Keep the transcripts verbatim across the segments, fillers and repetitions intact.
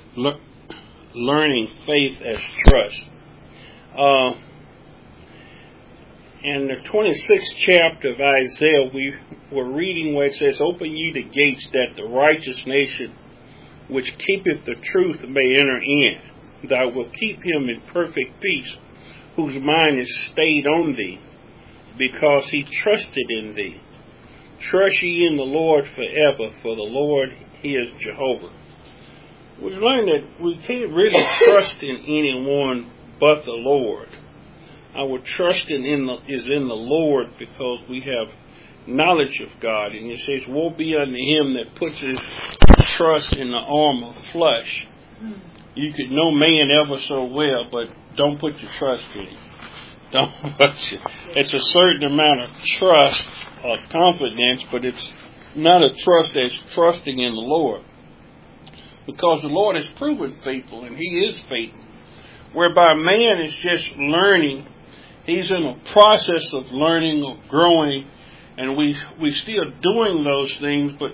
le- learning faith as trust. Uh, in the twenty-sixth chapter of Isaiah, we were reading where it says, "Open ye the gates, that the righteous nation which keepeth the truth may enter in. Thou wilt keep him in perfect peace, whose mind is stayed on thee, because he trusted in thee. Trust ye in the Lord forever, for the Lord, he is Jehovah." We've learned that we can't really trust in anyone but the Lord. Our trust in, in the, is in the Lord, because we have knowledge of God. And it says, "Woe be unto him that puts his trust in the arm of flesh." You could know man ever so well, but don't put your trust in him. Don't put your, it's a certain amount of trust or confidence, but it's not a trust that's trusting in the Lord. Because the Lord has proven faithful, and he is faithful. Whereby man is just learning. He's in a process of learning, of growing, and we we still doing those things. But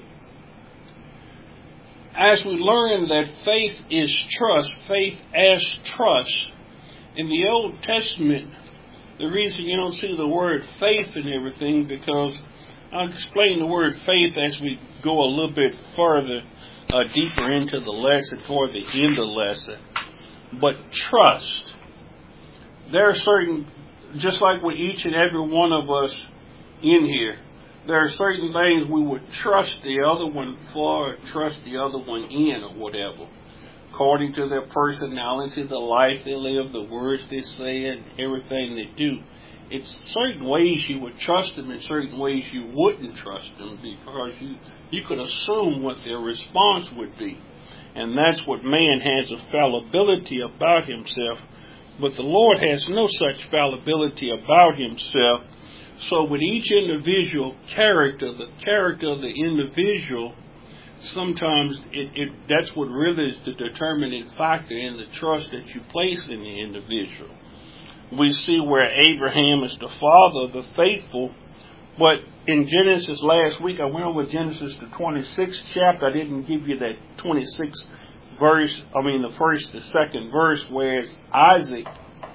as we learn that faith is trust, faith as trust, in the Old Testament, the reason you don't see the word faith and everything, because I'll explain the word faith as we go a little bit further, uh, deeper into the lesson, toward the end of the lesson. But trust. There are certain, just like with each and every one of us in here, there are certain things we would trust the other one for, or trust the other one in, or whatever, according to their personality, the life they live, the words they say, and everything they do. It's certain ways you would trust them, and certain ways you wouldn't trust them, because you, you could assume what their response would be. And that's what man has, a fallibility about himself. But the Lord has no such fallibility about himself. So with each individual character, the character of the individual, sometimes it, it that's what really is the determining factor in the trust that you place in the individual. We see where Abraham is the father of the faithful, but in Genesis last week, I went over Genesis the twenty-sixth chapter. I didn't give you that twenty-sixth verse, I mean the first, the second verse, where it's Isaac.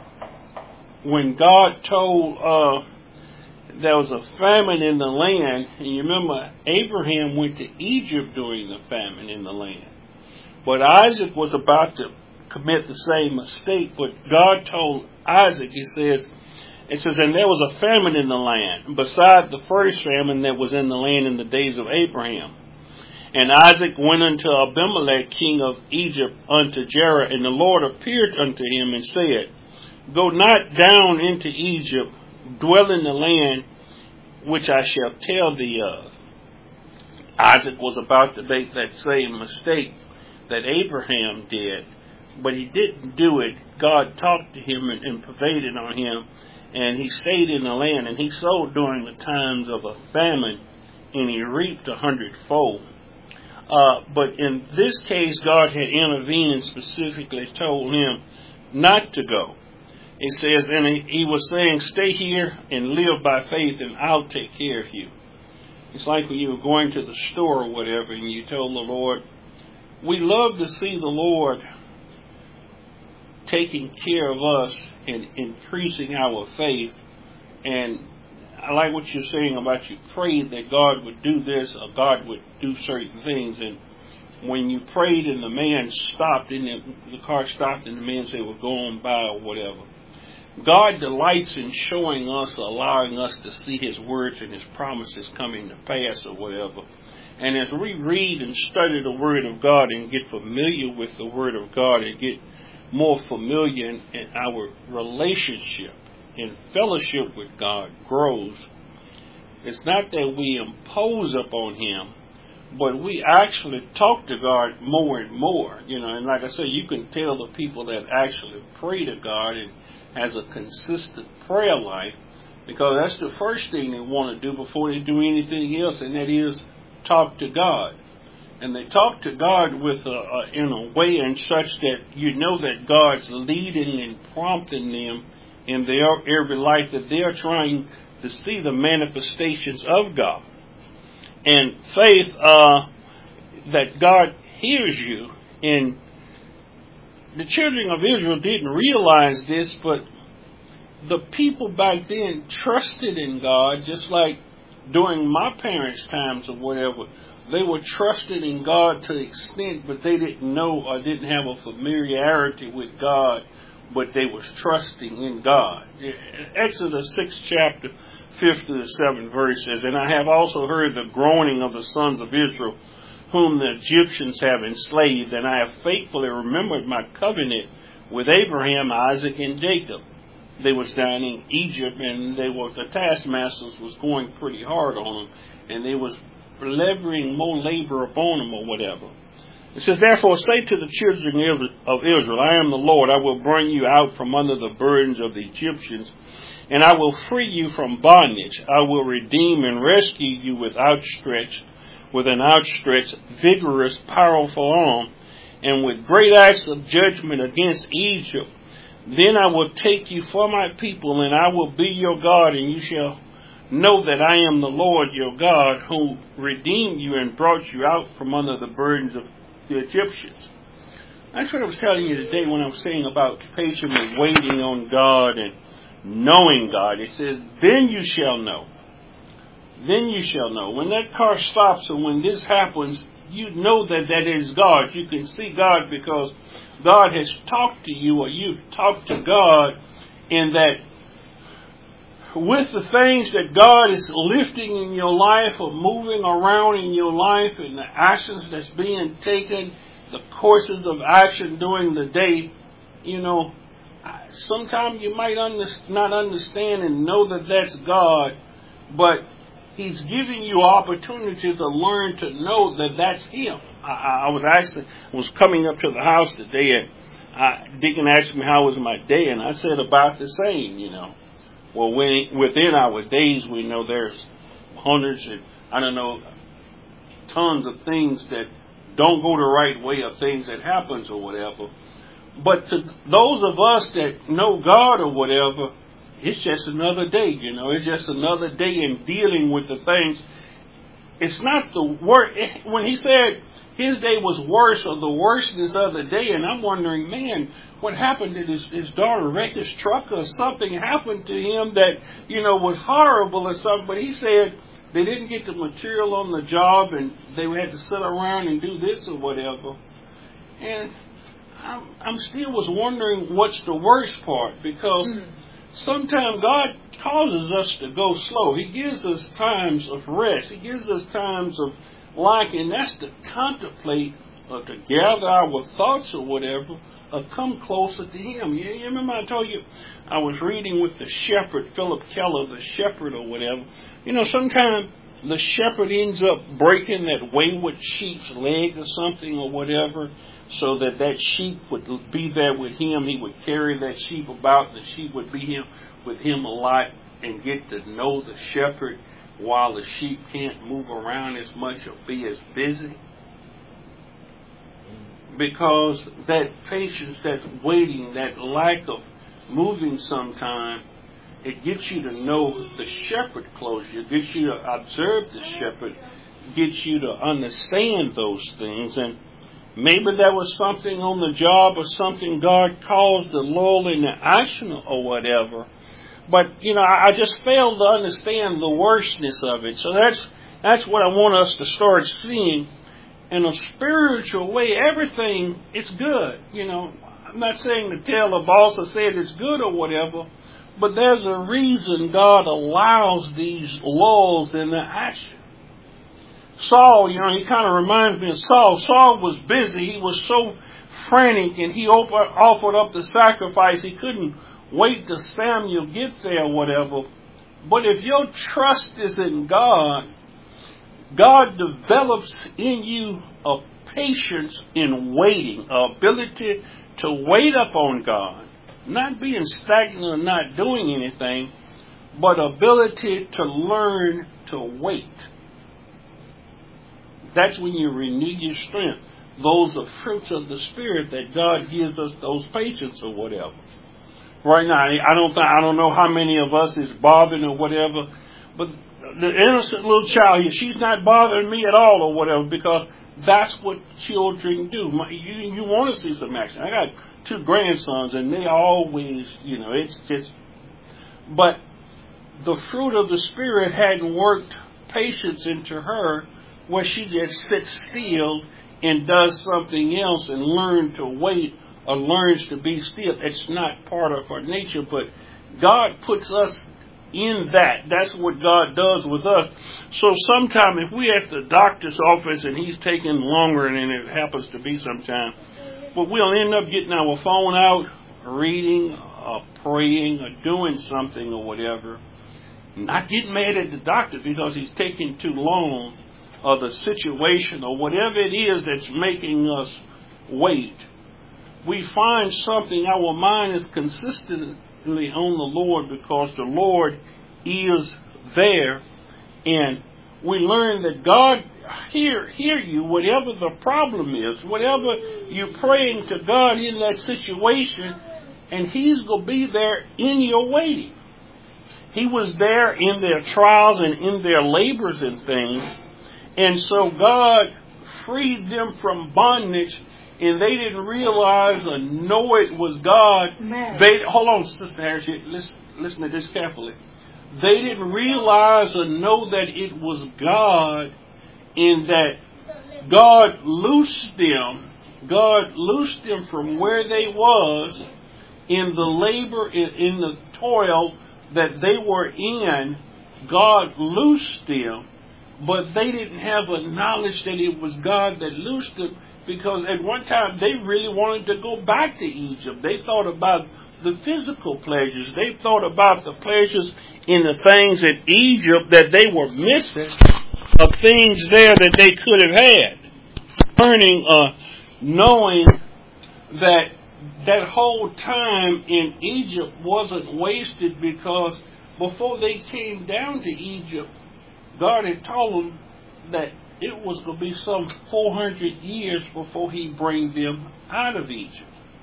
When God told, uh, there was a famine in the land, and you remember Abraham went to Egypt during the famine in the land. But Isaac was about to commit the same mistake, but God told Isaac, he says, it says, "And there was a famine in the land, beside the first famine that was in the land in the days of Abraham. And Isaac went unto Abimelech, king of Egypt, unto Gerar, and the Lord appeared unto him and said, Go not down into Egypt, dwell in the land which I shall tell thee of." Isaac was about to make that same mistake that Abraham did, but he didn't do it. God talked to him and, and pervaded on him, and he stayed in the land, and he sowed during the times of a famine, and he reaped a hundredfold. Uh, but in this case, God had intervened and specifically told him not to go. It says, and he, he was saying, "Stay here and live by faith, and I'll take care of you." It's like when you were going to the store or whatever, and you told the Lord, we love to see the Lord taking care of us and increasing our faith. And I like what you're saying about you prayed that God would do this or God would do certain things. And when you prayed and the man stopped, and the, the car stopped, and the man said, "Well, go on by," or whatever. God delights in showing us, allowing us to see His words and His promises coming to pass or whatever. And as we read and study the Word of God and get familiar with the Word of God and get more familiar in, in our relationship and fellowship with God grows, it's not that we impose upon Him, but we actually talk to God more and more. You know, and like I said, you can tell the people that actually pray to God and has a consistent prayer life, because that's the first thing they want to do before they do anything else, and that is talk to God. And they talk to God with a, a, in a way and such that you know that God's leading and prompting them in their every life, that they're trying to see the manifestations of God. And faith, uh, that God hears you, and the children of Israel didn't realize this, but the people back then trusted in God, just like during my parents' times or whatever. They were trusted in God to the extent, but they didn't know or didn't have a familiarity with God, but they was trusting in God. Exodus sixth chapter, fifth to the seventh verse says, "And I have also heard the groaning of the sons of Israel, whom the Egyptians have enslaved, and I have faithfully remembered my covenant with Abraham, Isaac, and Jacob." They was down in Egypt, and they were, the taskmasters was going pretty hard on them, and they was levering more labor upon them or whatever. It says, "Therefore say to the children of Israel, I am the Lord. I will bring you out from under the burdens of the Egyptians, and I will free you from bondage. I will redeem and rescue you with outstretched, with an outstretched, vigorous, powerful arm, and with great acts of judgment against Egypt. Then I will take you for my people, and I will be your God, and you shall know that I am the Lord your God, who redeemed you and brought you out from under the burdens of the Egyptians." That's what I was telling you today when I was saying about patiently waiting on God and knowing God. It says, "Then you shall know." Then you shall know. When that car stops and when this happens, you know that that is God. You can see God because God has talked to you, or you've talked to God, in that with the things that God is lifting in your life or moving around in your life, and the actions that's being taken, the courses of action during the day, you know, sometimes you might under, not understand and know that that's God, but He's giving you opportunity to learn to know that that's Him. I, I was actually was coming up to the house today, and I, Deacon asked me how was my day, and I said about the same, you know. Well, when, within our days, we know there's hundreds and, I don't know, tons of things that don't go the right way, or things that happens or whatever. But to those of us that know God or whatever, it's just another day, you know. It's just another day in dealing with the things. It's not the worst. When he said his day was worse, or the worstness of the day, and I'm wondering, man, what happened to his, his daughter wrecked his truck, or something happened to him that, you know, was horrible or something. But he said they didn't get the material on the job, and they had to sit around and do this or whatever. And I'm, I'm still was wondering what's the worst part, because mm-hmm. sometimes God causes us to go slow. He gives us times of rest. He gives us times of like, and that's to contemplate or to gather our thoughts or whatever, or come closer to Him. You, you remember I told you I was reading with the shepherd, Philip Keller, the shepherd or whatever. You know, sometimes the shepherd ends up breaking that wayward sheep's leg or something or whatever, so that that sheep would be there with him. He would carry that sheep about, and the sheep would be him with him a lot and get to know the shepherd, while the sheep can't move around as much or be as busy. Because that patience, that waiting, that lack of moving sometime, it gets you to know the shepherd closer. It gets you to observe the shepherd, gets you to understand those things. And maybe there was something on the job or something God caused the lull into action or whatever. But, you know, I just failed to understand the worstness of it. So that's that's what I want us to start seeing in a spiritual way. Everything, it's good. You know, I'm not saying to tell the boss or say it's good or whatever, but there's a reason God allows these lulls in the action. Saul, you know, he kind of reminds me of Saul. Saul was busy. He was so frantic, and he offered up the sacrifice. He couldn't wait till Samuel get there or whatever. But if your trust is in God, God develops in you a patience in waiting, an ability to wait upon God. Not being stagnant or not doing anything, but ability to learn to wait. That's when you renew your strength. Those are fruits of the Spirit that God gives us, those patience or whatever. Right now, I don't think, I don't know how many of us is bothering or whatever, but the innocent little child here, she's not bothering me at all or whatever, because that's what children do. My, you, you want to see some action. I got two grandsons, and they always, you know, it's just, but the fruit of the Spirit hadn't worked patience into her where she just sits still and does something else and learns to wait or learns to be still. It's not part of her nature, but God puts us in that. That's what God does with us. So sometime if we're at the doctor's office and he's taking longer than it happens to be sometime, but we'll end up getting our phone out, reading, or praying, or doing something or whatever. Not getting mad at the doctor because he's taking too long, or the situation, or whatever it is that's making us wait. We find something, our mind is consistently on the Lord because the Lord is there, and we learn that God hear hear you, whatever the problem is, whatever you're praying to God in that situation, and He's going to be there in your waiting. He was there in their trials and in their labors and things, and so God freed them from bondage, and they didn't realize or know it was God. They hold on, Sister Harris, listen, listen to this carefully. They didn't realize or know that it was God, in that God loosed them. God loosed them from where they was in the labor, in, in the toil that they were in. God loosed them, but they didn't have a knowledge that it was God that loosed them, because at one time they really wanted to go back to Egypt. They thought about the physical pleasures. They thought about the pleasures in the things in Egypt that they were missing, of things there that they could have had. Learning, uh, knowing that that whole time in Egypt wasn't wasted, because before they came down to Egypt, God had told them that it was going to be some four hundred years before He bring them out of Egypt.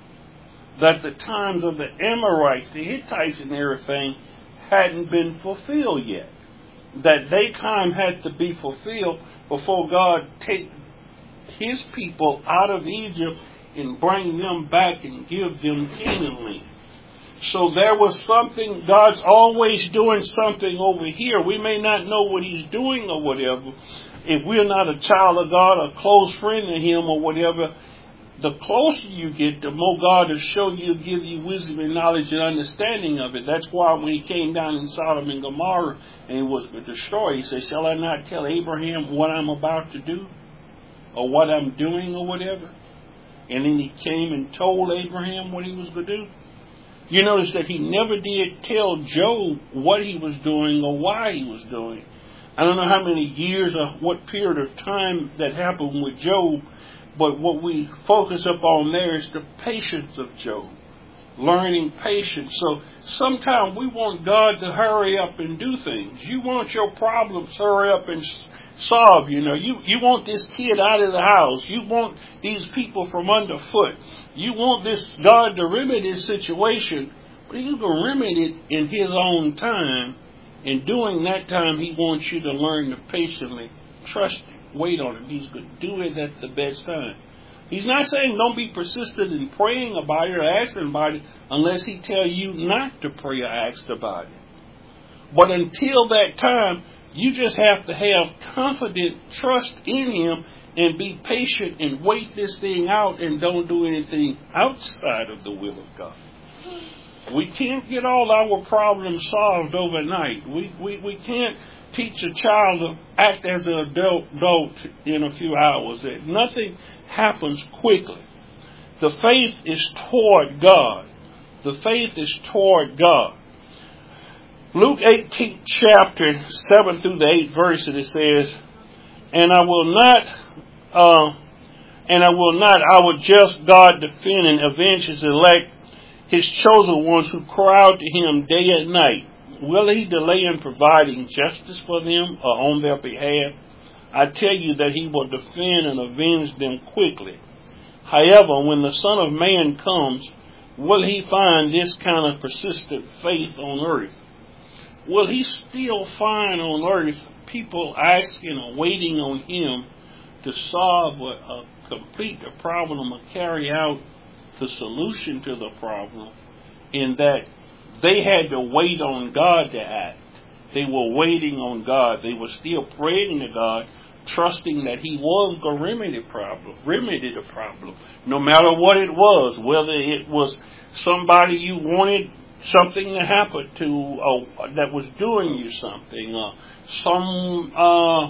That the times of the Amorites, the Hittites and everything hadn't been fulfilled yet. That their time had to be fulfilled before God take His people out of Egypt and bring them back and give them Canaan land. So there was something, God's always doing something over here. We may not know what He's doing or whatever. If we're not a child of God, a close friend of Him or whatever, the closer you get, the more God will show you, give you wisdom and knowledge and understanding of it. That's why when He came down in Sodom and Gomorrah and He was destroyed, He said, shall I not tell Abraham what I'm about to do? Or what I'm doing or whatever? And then He came and told Abraham what He was going to do. You notice that He never did tell Job what he was doing or why he was doing. I don't know how many years or what period of time that happened with Job, but what we focus upon there is the patience of Job. Learning patience. So sometimes we want God to hurry up and do things. You want your problems to hurry up and solve. You know, you, you want this kid out of the house. You want these people from underfoot. You want this God to remedy this situation, but He's going to remedy it in His own time. And during that time, He wants you to learn to patiently trust Him, wait on Him. He's going to do it at the best time. He's not saying don't be persistent in praying about it or asking about it unless He tell you not to pray or ask about it. But until that time, you just have to have confident trust in Him and be patient and wait this thing out and don't do anything outside of the will of God. We can't get all our problems solved overnight. We we, we can't teach a child to act as an adult, adult in a few hours. Nothing happens quickly. The faith is toward God. The faith is toward God. Luke eighteenth chapter, seven through the eighth verse, it says, And I will not, uh, and I will not, our just God defend and avenge His elect, His chosen ones who cry out to Him day and night. Will He delay in providing justice for them or on their behalf? I tell you that He will defend and avenge them quickly. However, when the Son of Man comes, will He find this kind of persistent faith on earth? Will He still find on earth people asking or waiting on Him to solve a, a complete the problem or carry out the solution to the problem, in that they had to wait on God to act. They were waiting on God. They were still praying to God, trusting that He was going to remedy the problem, remedy the problem, no matter what it was, whether it was somebody you wanted something to happen to, or that was doing you something, or some uh,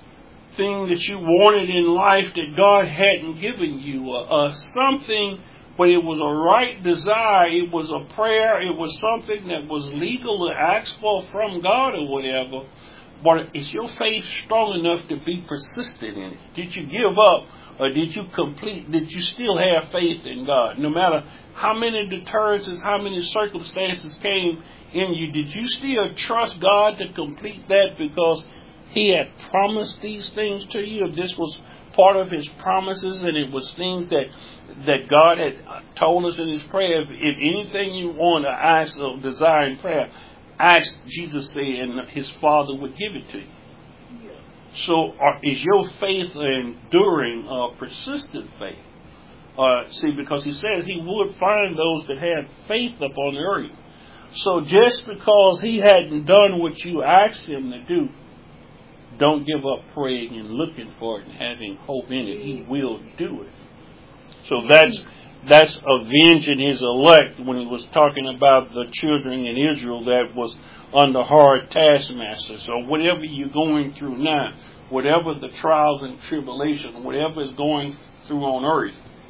thing that you wanted in life that God hadn't given you, or, or something. But it was a right desire, it was a prayer, it was something that was legal to ask for from God or whatever. But is your faith strong enough to be persistent in it? Did you give up, or did you complete, did you still have faith in God? No matter how many deterrences, how many circumstances came in you, did you still trust God to complete that because He had promised these things to you? If this was part of His promises, and it was things that that God had told us in His prayer, if, if anything you want to ask or desire in prayer, ask, Jesus said, and His Father would give it to you. Yeah. So are, is your faith an enduring, uh, persistent faith? Uh, see, because He says He would find those that had faith upon the earth. So just because He hadn't done what you asked Him to do, don't give up praying and looking for it and having hope in it. He will do it. So that's that's avenging His elect when He was talking about the children in Israel that was under hard taskmasters. So whatever you're going through now, whatever the trials and tribulation, whatever is going through on earth.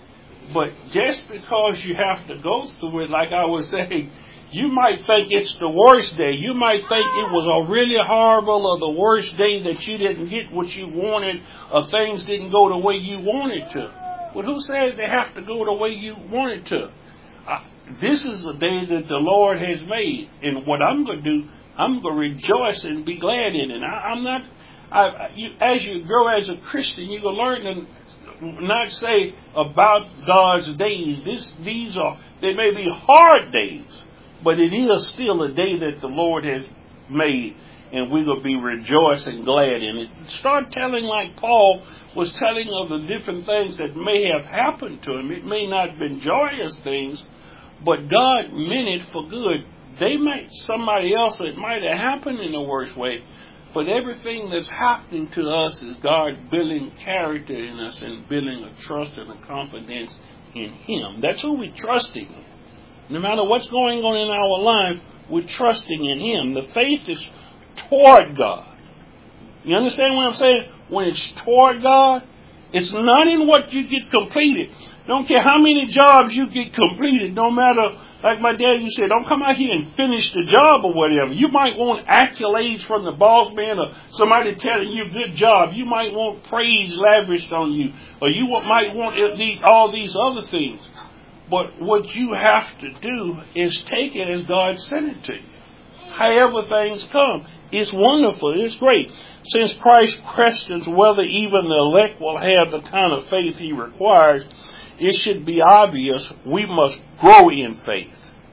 But just because you have to go through it, like I was saying, you might think it's the worst day. You might think it was a really horrible or the worst day that you didn't get what you wanted, or things didn't go the way you wanted to. But who says they have to go the way you want it to? Uh, this is a day that the Lord has made. And what I'm going to do, I'm going to rejoice and be glad in it. I, I'm not, I, you, as you grow as a Christian, you're going to learn to not say about God's days. This, these are, they may be hard days, but it is still a day that the Lord has made. And we're going to be rejoicing, glad in it. Start telling like Paul was telling of the different things that may have happened to him. It may not have been joyous things, but God meant it for good. They might, somebody else, it might have happened in a worse way. But everything that's happening to us is God building character in us and building a trust and a confidence in Him. That's who we're trusting in. No matter what's going on in our life, we're trusting in Him. The faith is toward God. You understand what I'm saying? When it's toward God, it's not in what you get completed. Don't care how many jobs you get completed, no matter, like my dad used to say, don't come out here and finish the job or whatever. You might want accolades from the boss man or somebody telling you good job. You might want praise lavished on you, or you might want all these other things. But what you have to do is take it as God sent it to you. However things come. It's wonderful. It's great. Since Christ questions whether even the elect will have the kind of faith He requires, it should be obvious we must grow in faith.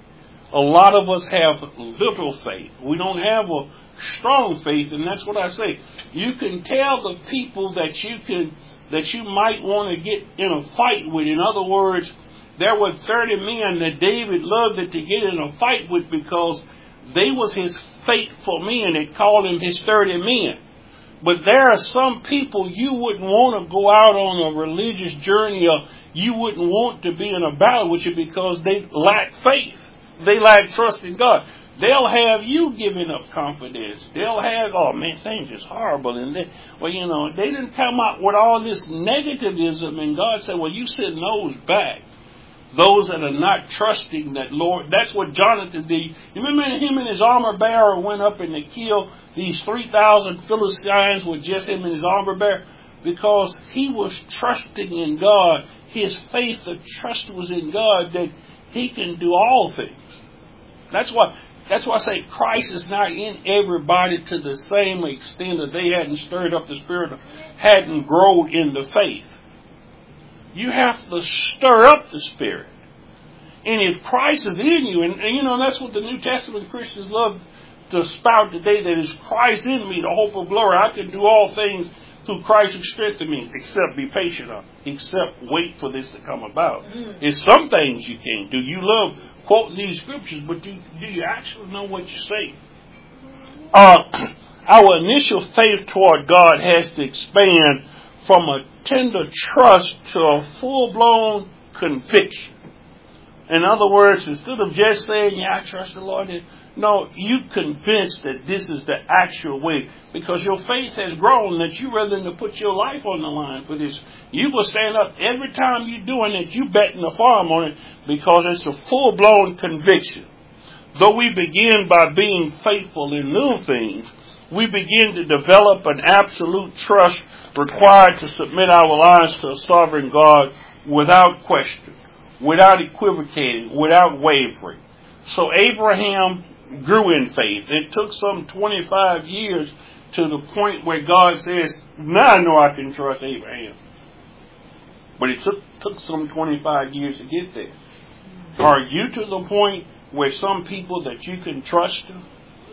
A lot of us have little faith. We don't have a strong faith, and that's what I say. You can tell the people that you can that you might want to get in a fight with. In other words, there were thirty men that David loved it to get in a fight with because they was his faithful men. They called him his thirty men. But there are some people you wouldn't want to go out on a religious journey, or you wouldn't want to be in a battle with you because they lack faith. They lack trust in God. They'll have you giving up confidence. They'll have, oh man, things is horrible. And they, well, you know, they didn't come out with all this negativism. And God said, well, you send those back. Those that are not trusting that Lord. That's what Jonathan did. You remember him and his armor bearer went up and they killed these three thousand Philistines with just him and his armor bearer? Because he was trusting in God. His faith, the trust was in God that He can do all things. That's why, that's why I say Christ is not in everybody to the same extent that they hadn't stirred up the Spirit or hadn't grown in the faith. You have to stir up the Spirit. And if Christ is in you, and, and you know, that's what the New Testament Christians love to spout today, that is Christ in me, the hope of glory. I can do all things through Christ who strengthened me, except be patient on, except wait for this to come about. Mm. It's some things you can't do. You love quoting these scriptures, but do, do you actually know what you say? Uh, our initial faith toward God has to expand from a tender trust to a full-blown conviction. In other words, instead of just saying, yeah, I trust the Lord, no, you convinced that this is the actual way because your faith has grown that you're willing to put your life on the line for this. You will stand up every time you're doing it, you betting the farm on it because it's a full-blown conviction. Though we begin by being faithful in little things, we begin to develop an absolute trust required to submit our lives to a sovereign God without question, without equivocating, without wavering. So Abraham grew in faith. It took some twenty-five years to the point where God says, now I know I can trust Abraham. But it took, took some twenty-five years to get there. Are you to the point where some people that you can trust them?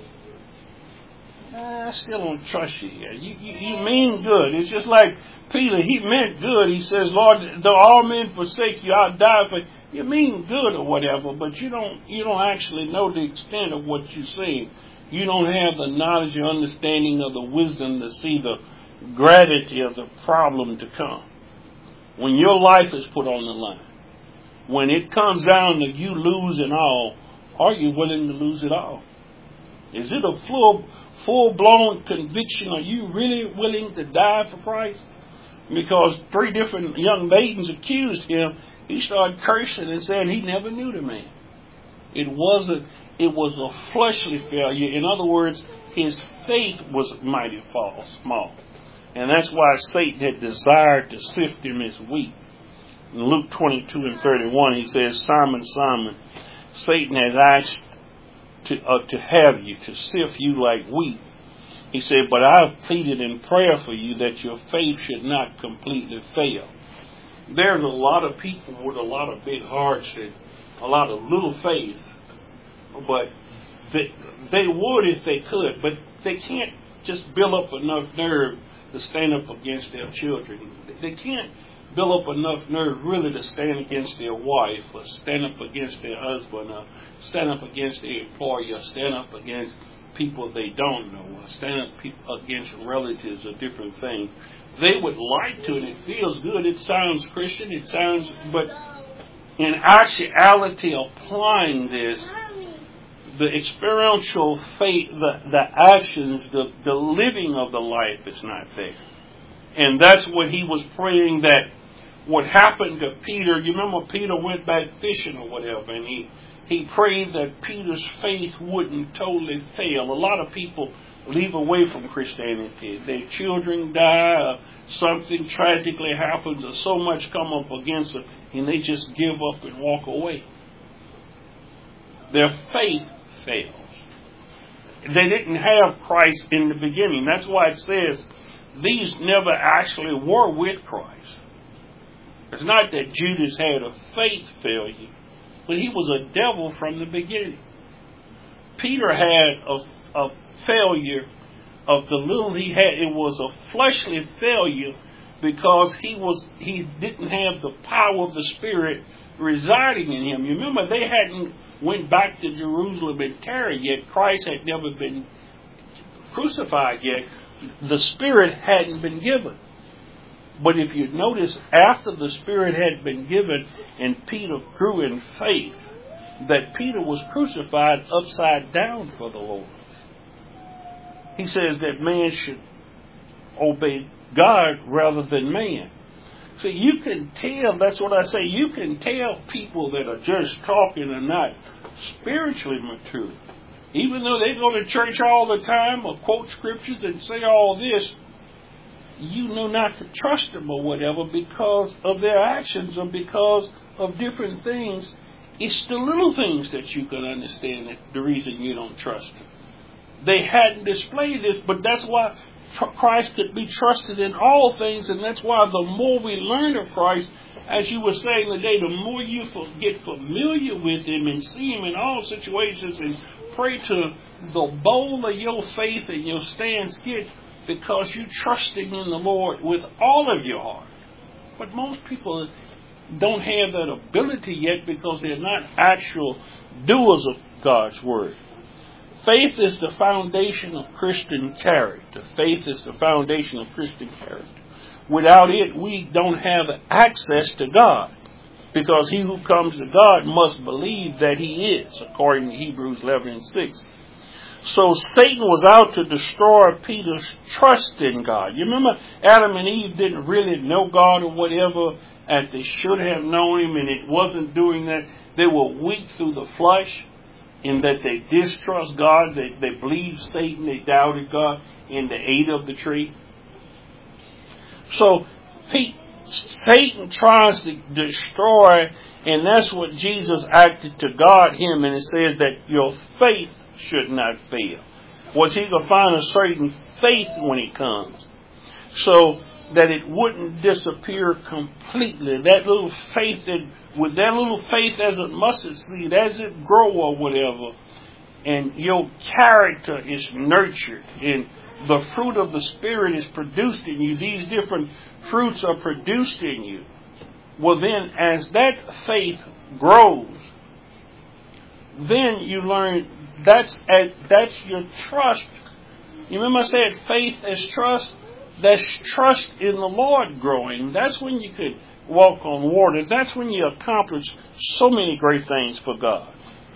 I still don't trust you here. You, you, you mean good. It's just like Peter. He meant good. He says, Lord, though all men forsake you, I'll die for you. You mean good or whatever, but you don't you don't actually know the extent of what you're saying. You don't have the knowledge or understanding of the wisdom to see the gravity of the problem to come. When your life is put on the line, when it comes down to you losing all, are you willing to lose it all? Is it a full, full-blown conviction? Are you really willing to die for Christ? Because three different young maidens accused him. He started cursing and saying he never knew the man. It wasn't, it was a fleshly failure. In other words, his faith was mighty small. And that's why Satan had desired to sift him as wheat. In Luke twenty-two and thirty-one, he says, Simon, Simon, Satan has asked to, uh, to have you, to sift you like wheat. He said, but I've pleaded in prayer for you that your faith should not completely fail. There's a lot of people with a lot of big hearts and a lot of little faith, but they, they would if they could, but they can't just build up enough nerve to stand up against their children. They can't build up enough nerve really to stand against their wife or stand up against their husband or stand up against their employer, stand up against people they don't know, or stand up against relatives or different things. They would like to, and it feels good. It sounds Christian. It sounds, but in actuality, applying this, the experiential faith, the, the actions, the, the living of the life is not there. And that's what he was praying that would happen to Peter. You remember Peter went back fishing or whatever, and he, he prayed that Peter's faith wouldn't totally fail. A lot of people leave away from Christianity. Their children die, or something tragically happens, or so much come up against them, and they just give up and walk away. Their faith fails. They didn't have Christ in the beginning. That's why it says these never actually were with Christ. It's not that Judas had a faith failure, but he was a devil from the beginning. Peter had a, a failure of the little he had. It was a fleshly failure because he was he didn't have the power of the Spirit residing in him. You remember they hadn't went back to Jerusalem and tarried yet. Christ had never been crucified yet. The Spirit hadn't been given. But if you notice, after the Spirit had been given and Peter grew in faith, that Peter was crucified upside down for the Lord. He says that man should obey God rather than man. So you can tell, that's what I say, you can tell people that are just talking and not spiritually mature. Even though they go to church all the time or quote scriptures and say all this, you know not to trust them or whatever because of their actions or because of different things. It's the little things that you can understand that the reason you don't trust them. They hadn't displayed this, but that's why Christ could be trusted in all things, and that's why the more we learn of Christ, as you were saying today, the more you get familiar with Him and see Him in all situations and pray to the bowl of your faith and your stance get, because you're trusting in the Lord with all of your heart. But most people don't have that ability yet because they're not actual doers of God's Word. Faith is the foundation of Christian character. Faith is the foundation of Christian character. Without it, we don't have access to God, because he who comes to God must believe that he is, according to Hebrews eleven and six. So Satan was out to destroy Peter's trust in God. You remember Adam and Eve didn't really know God or whatever as they should have known him, and it wasn't doing that. They were weak through the flesh in that they distrust God, they, they believed Satan, they doubted God, and they ate of the tree. So Pete, Satan tries to destroy, and that's what Jesus acted to guard him, and it says that your faith should not fail. Was he going to find a certain faith when he comes? So that it wouldn't disappear completely. That little faith, that with that little faith as a mustard seed, as it grow or whatever, and your character is nurtured, and the fruit of the Spirit is produced in you, these different fruits are produced in you. Well then, as that faith grows, then you learn that's that's your trust. You remember I said faith as trust? That's trust in the Lord growing. That's when you could walk on water. That's when you accomplish so many great things for God.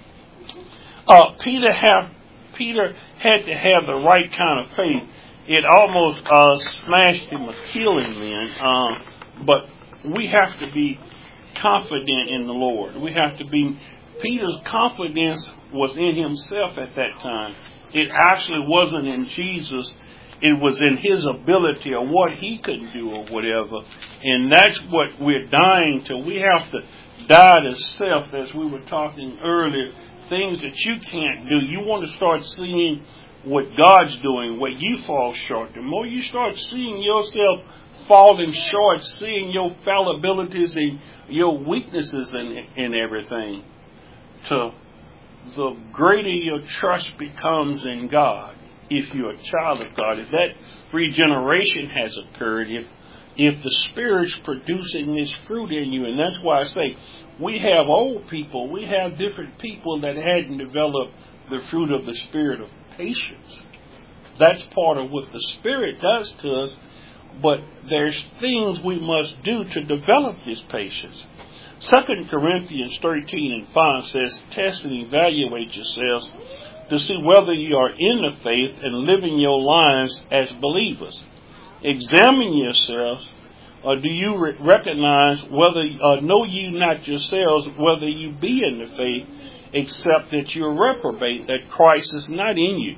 Uh, Peter have Peter had to have the right kind of faith. It almost uh, smashed him or killed him then. Uh, but we have to be confident in the Lord. We have to be. Peter's confidence was in himself at that time. It actually wasn't in Jesus. It was in his ability or what he could do or whatever. And that's what we're dying to. We have to die to self, as we were talking earlier. Things that you can't do. You want to start seeing what God's doing, where you fall short. The more you start seeing yourself falling short, seeing your fallibilities and your weaknesses and, and everything, to the greater your trust becomes in God. If you're a child of God, if that regeneration has occurred, if if the Spirit's producing this fruit in you, and that's why I say we have old people, we have different people that hadn't developed the fruit of the Spirit of patience. That's part of what the Spirit does to us, but there's things we must do to develop this patience. Second Corinthians thirteen and five says, test and evaluate yourselves to see whether you are in the faith and living your lives as believers. Examine yourselves, or do you re- recognize whether, uh, know you not yourselves whether you be in the faith, except that you reprobate, that Christ is not in you.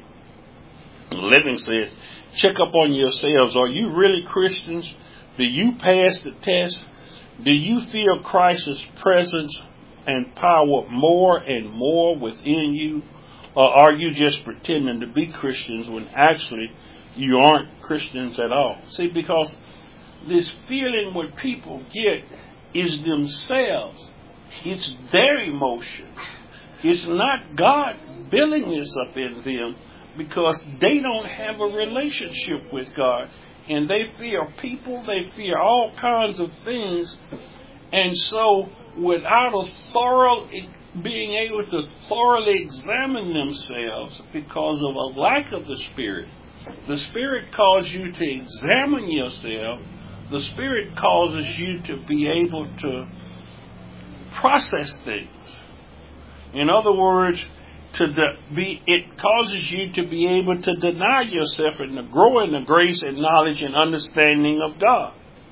Living says, check up on yourselves. Are you really Christians? Do you pass the test? Do you feel Christ's presence and power more and more within you? Or are you just pretending to be Christians when actually you aren't Christians at all? See, because this feeling what people get is themselves. It's their emotions. It's not God building this up in them, because they don't have a relationship with God. And they fear people, they fear all kinds of things. And so without a thorough being able to thoroughly examine themselves because of a lack of the Spirit. The Spirit calls you to examine yourself. The Spirit causes you to be able to process things. In other words, to de- be, it causes you to be able to deny yourself and to grow in the grace and knowledge and understanding of God.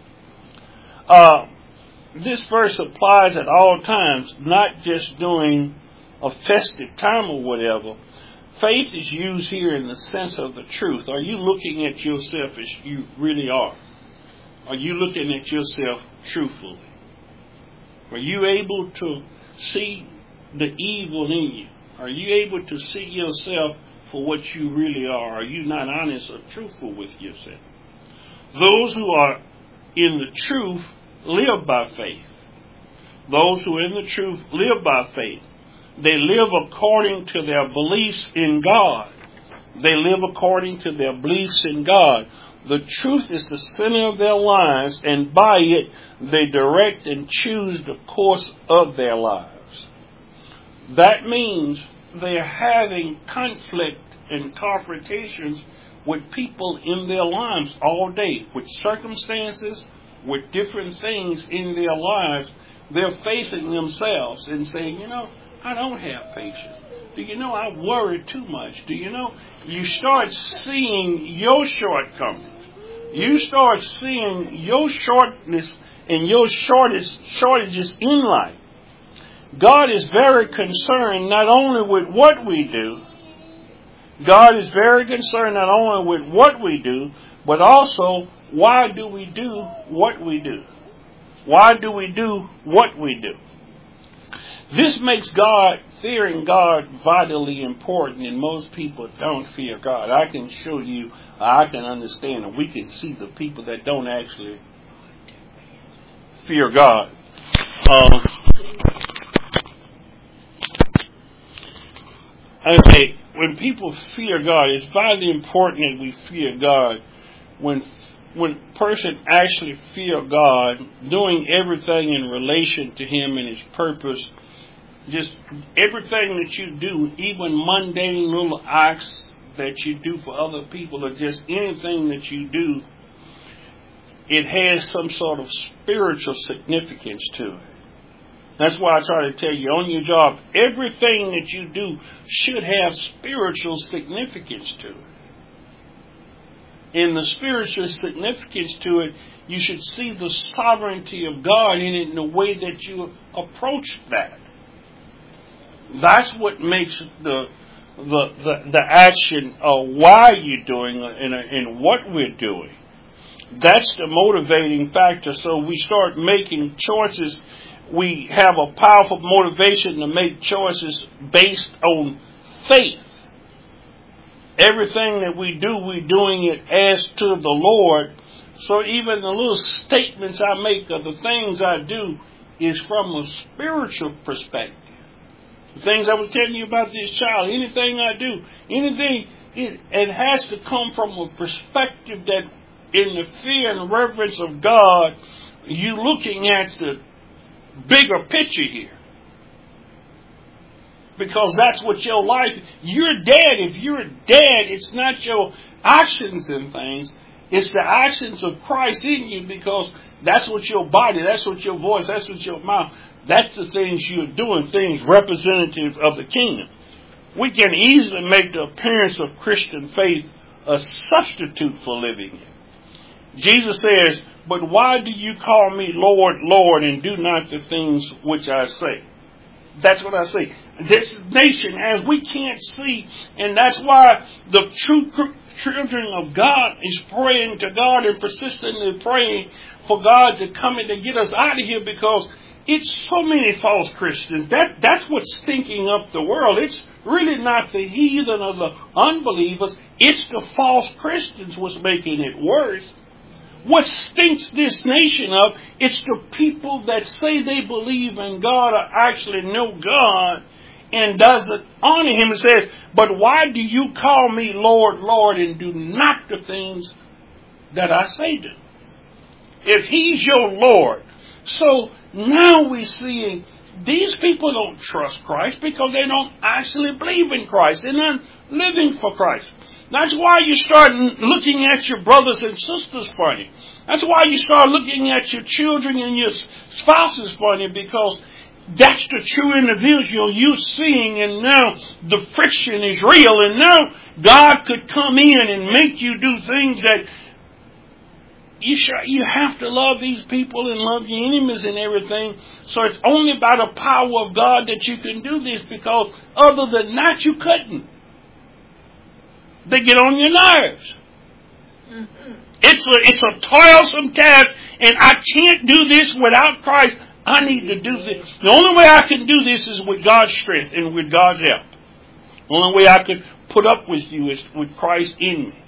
Uh, This verse applies at all times, not just during a festive time or whatever. Faith is used here in the sense of the truth. Are you looking at yourself as you really are? Are you looking at yourself truthfully? Are you able to see the evil in you? Are you able to see yourself for what you really are? Are you not honest or truthful with yourself? Those who are in the truth live by faith. Those who are in the truth live by faith. They live according to their beliefs in God. They live according to their beliefs in God. The truth is the center of their lives, and by it they direct and choose the course of their lives. That means they are having conflict and confrontations with people in their lives all day, with circumstances, with different things in their lives. They're facing themselves and saying, you know, I don't have patience. Do you know I worry too much? Do you know? You start seeing your shortcomings. You start seeing your shortness and your shortest shortages in life. God is very concerned not only with what we do, God is very concerned not only with what we do, but also why do we do what we do? Why do we do what we do? This makes God, fearing God, vitally important, and most people don't fear God. I can show you, I can understand, and we can see the people that don't actually fear God. Um, okay, when people fear God, it's vitally important that we fear God. When when a person actually fear God, doing everything in relation to Him and His purpose, just everything that you do, even mundane little acts that you do for other people, or just anything that you do, it has some sort of spiritual significance to it. That's why I try to tell you, on your job, everything that you do should have spiritual significance to it. In the spiritual significance to it, you should see the sovereignty of God in it in the way that you approach that. That's what makes the the the, the action of why you're doing it and, and what we're doing. That's the motivating factor. So we start making choices. We have a powerful motivation to make choices based on faith. Everything that we do, we're doing it as to the Lord. So even the little statements I make of the things I do is from a spiritual perspective. The things I was telling you about this child, anything I do, anything, it, it has to come from a perspective that in the fear and reverence of God, you're looking at the bigger picture here. Because that's what your life, you're dead. If you're dead, it's not your actions and things. It's the actions of Christ in you, because that's what your body, that's what your voice, that's what your mouth, that's the things you're doing, things representative of the kingdom. We can easily make the appearance of Christian faith a substitute for living it. Jesus says, but why do you call me Lord, Lord, and do not the things which I say? That's what I say. This nation, as we can't see, and that's why the true children of God is praying to God and persistently praying for God to come in to get us out of here, because it's so many false Christians. That that's what's stinking up the world. It's really not the heathen or the unbelievers. It's the false Christians what's making it worse. What stinks this nation up, it's the people that say they believe in God or actually know God and doesn't honor Him, and says, but why do you call me Lord, Lord, and do not the things that I say do? If He's your Lord. So now we're seeing these people don't trust Christ because they don't actually believe in Christ. They're not living for Christ. That's why you start looking at your brothers and sisters funny. That's why you start looking at your children and your spouses funny, because that's the true individual you're seeing, and now the friction is real, and now God could come in and make you do things that you sh- you have to love these people and love your enemies and everything. So it's only by the power of God that you can do this, because other than that you couldn't. They get on your nerves. Mm-hmm. It's a it's a toilsome task, and I can't do this without Christ. I need to do this. The only way I can do this is with God's strength and with God's help. The only way I could put up with you is with Christ in me.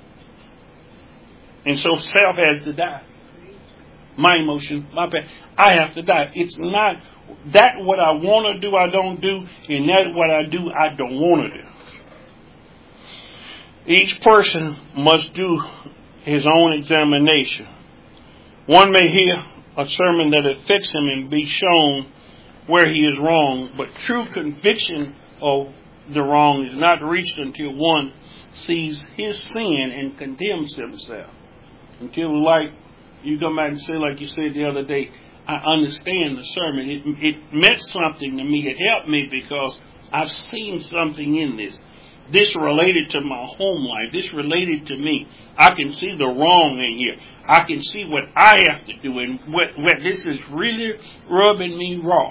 And so self has to die. My emotion, my pain, I have to die. It's not that what I want to do, I don't do, and that what I do, I don't want to do. Each person must do his own examination. One may hear a sermon that affects him and be shown where he is wrong, but true conviction of the wrong is not reached until one sees his sin and condemns himself. Until, like you come back and say, like you said the other day, I understand the sermon. It, it meant something to me. It helped me because I've seen something in this. This related to my home life. This related to me. I can see the wrong in here. I can see what I have to do and what, what this is really rubbing me raw.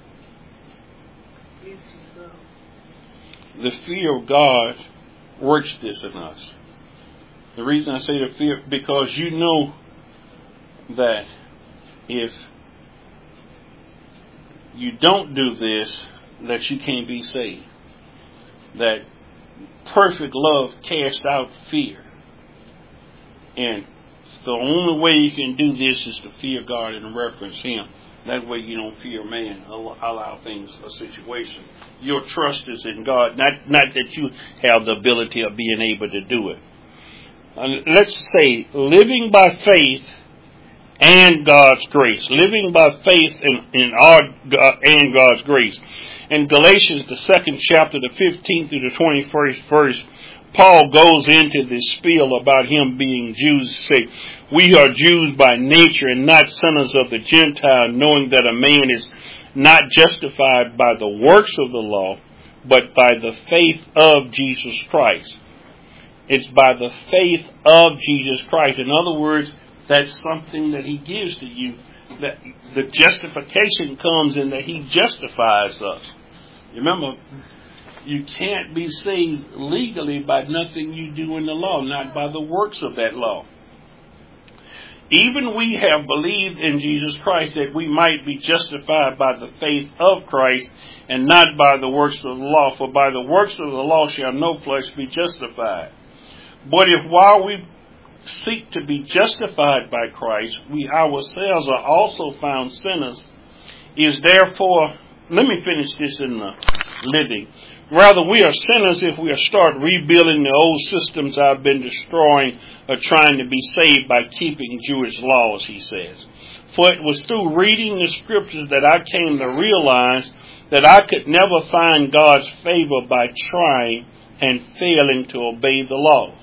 The fear of God works this in us. The reason I say the fear, because you know that if you don't do this, that you can't be saved. That perfect love casts out fear. And the only way you can do this is to fear God and reverence Him. That way you don't fear man, allow things, a situation. Your trust is in God, not, not that you have the ability of being able to do it. Uh, let's say living by faith and God's grace. Living by faith in, in our God and God's grace. In Galatians, the second chapter, the fifteenth through the twenty-first verse, Paul goes into this spiel about him being Jews. Say, we are Jews by nature and not sinners of the Gentile, knowing that a man is not justified by the works of the law, but by the faith of Jesus Christ. It's by the faith of Jesus Christ. In other words, that's something that He gives to you. That the justification comes in that He justifies us. Remember, you can't be saved legally by nothing you do in the law, not by the works of that law. Even we have believed in Jesus Christ that we might be justified by the faith of Christ and not by the works of the law. For by the works of the law shall no flesh be justified. But if while we seek to be justified by Christ, we ourselves are also found sinners, is therefore, let me finish this in the living. Rather, we are sinners if we start rebuilding the old systems I've been destroying or trying to be saved by keeping Jewish laws, he says. For it was through reading the scriptures that I came to realize that I could never find God's favor by trying and failing to obey the laws.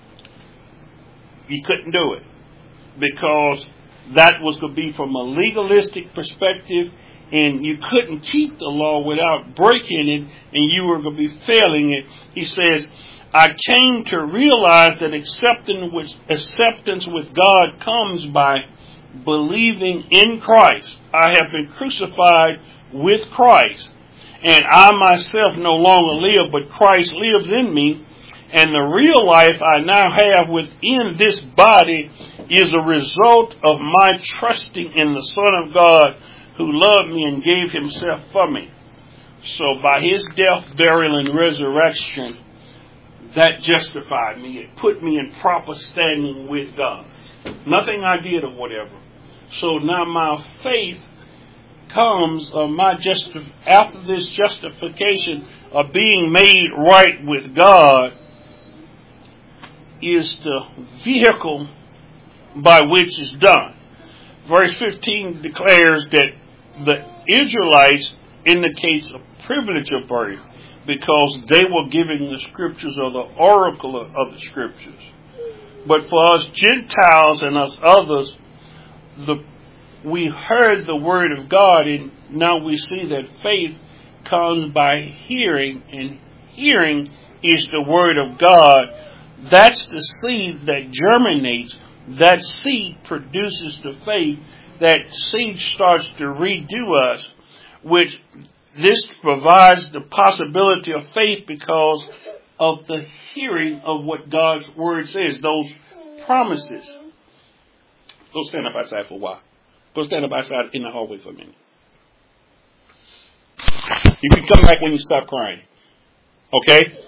You couldn't do it because that was going to be from a legalistic perspective, and you couldn't keep the law without breaking it, and you were going to be failing it. He says, I came to realize that acceptance with, acceptance with God comes by believing in Christ. I have been crucified with Christ, and I myself no longer live, but Christ lives in me. And the real life I now have within this body is a result of my trusting in the Son of God who loved me and gave Himself for me. So by His death, burial, and resurrection, that justified me. It put me in proper standing with God. Nothing I did or whatever. So now my faith comes, uh, my justi- after this justification of being made right with God, is the vehicle by which it's done. Verse fifteen declares that the Israelites indicates a privilege of birth because they were giving the scriptures or the oracle of the scriptures. But for us Gentiles and us others, the we heard the word of God, and now we see that faith comes by hearing, and hearing is the word of God. That's the seed that germinates. That seed produces the faith. That seed starts to redo us, which this provides the possibility of faith because of the hearing of what God's word says, those promises. Go stand up outside for a while. Go stand up outside in the hallway for a minute. You can come back when you stop crying. Okay?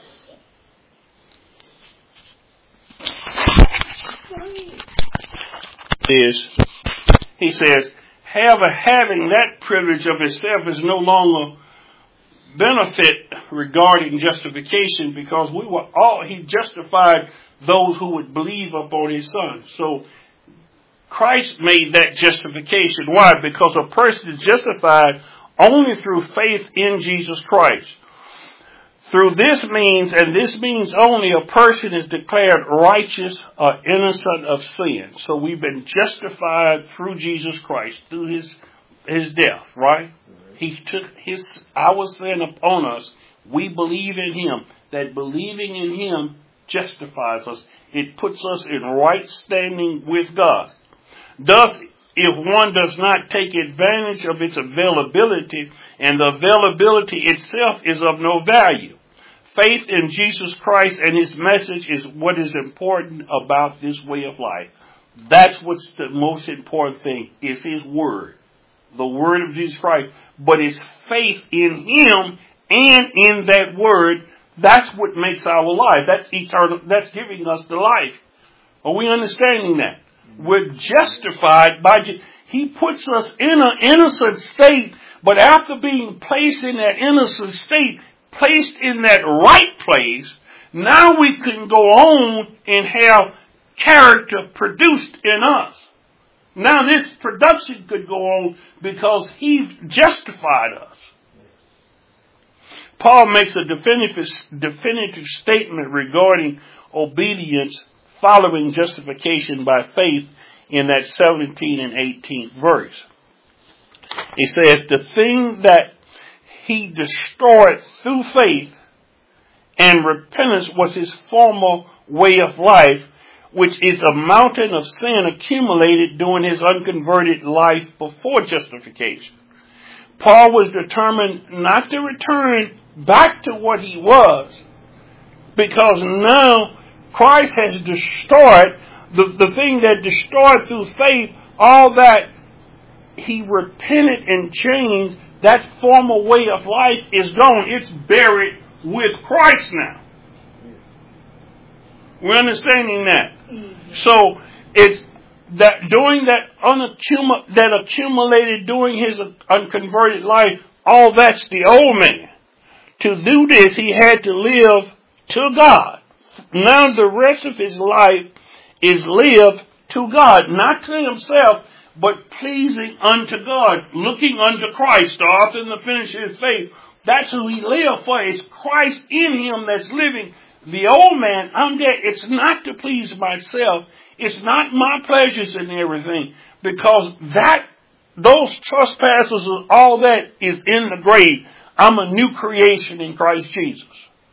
Is he says, however, having that privilege of itself is no longer benefit regarding justification because we were all, he justified those who would believe upon his son. So Christ made that justification. Why? Because a person is justified only through faith in Jesus Christ. Through this means, and this means only, a person is declared righteous or innocent of sin. So we've been justified through Jesus Christ, through his his death, right? He took his our sin upon us. We believe in him. That believing in him justifies us. It puts us in right standing with God. Thus, if one does not take advantage of its availability, and the availability itself is of no value, faith in Jesus Christ and his message is what is important about this way of life. That's what's the most important thing, is his word. The word of Jesus Christ. But it's faith in him and in that word. That's what makes our life. That's eternal. That's giving us the life. Are we understanding that? We're justified by, he puts us in an innocent state, but after being placed in that innocent state, placed in that right place, now we can go on and have character produced in us. Now this production could go on because he justified us. Paul makes a definitive, definitive statement regarding obedience following justification by faith in that seventeenth and eighteenth verse. He says, the thing that he destroyed through faith and repentance was his former way of life, which is a mountain of sin accumulated during his unconverted life before justification. Paul was determined not to return back to what he was, because now Christ has destroyed the, the thing that destroyed through faith, all that he repented and changed. That former way of life is gone. It's buried with Christ now. We're understanding that. So it's that during that unaccumul- that accumulated during his unconverted life, all that's the old man. To do this, he had to live to God. Now the rest of his life is lived to God, not to himself, but pleasing unto God, looking unto Christ, the author and the finisher of his faith. That's who he lived for. It's Christ in him that's living. The old man, I'm dead. It's not to please myself. It's not my pleasures and everything, because that, those trespasses, all that is in the grave. I'm a new creation in Christ Jesus.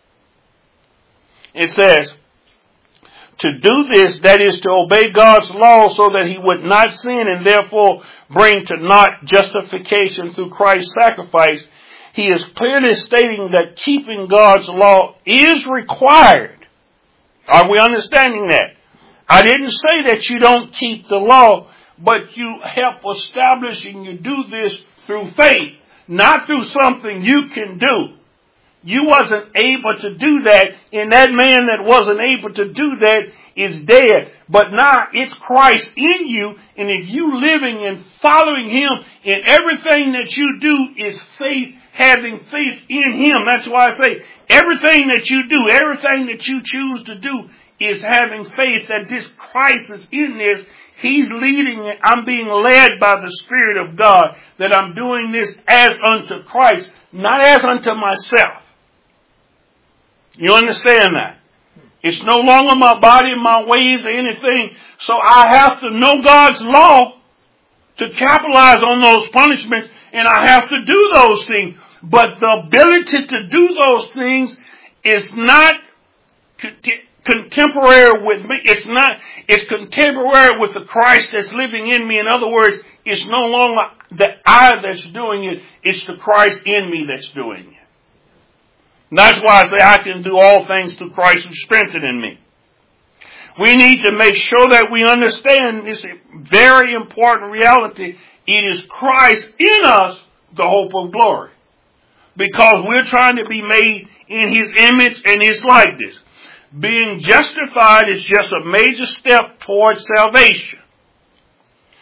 It says, to do this, that is to obey God's law so that he would not sin and therefore bring to naught justification through Christ's sacrifice. He is clearly stating that keeping God's law is required. Are we understanding that? I didn't say that you don't keep the law, but you help establish and you do this through faith, not through something you can do. You wasn't able to do that, and that man that wasn't able to do that is dead. But now it's Christ in you, and if you living and following him, and everything that you do is faith, having faith in him. That's why I say everything that you do, everything that you choose to do is having faith that this Christ is in this. He's leading it. I'm being led by the Spirit of God, that I'm doing this as unto Christ, not as unto myself. You understand that? It's no longer my body, my ways, or anything. So I have to know God's law to capitalize on those punishments, and I have to do those things. But the ability to do those things is not contemporary with me. It's not, it's contemporary with the Christ that's living in me. In other words, it's no longer the I that's doing it. It's the Christ in me that's doing it. That's why I say I can do all things through Christ who strengthens me. We need to make sure that we understand this very important reality. It is Christ in us, the hope of glory. Because we're trying to be made in his image and his likeness. Being justified is just a major step towards salvation.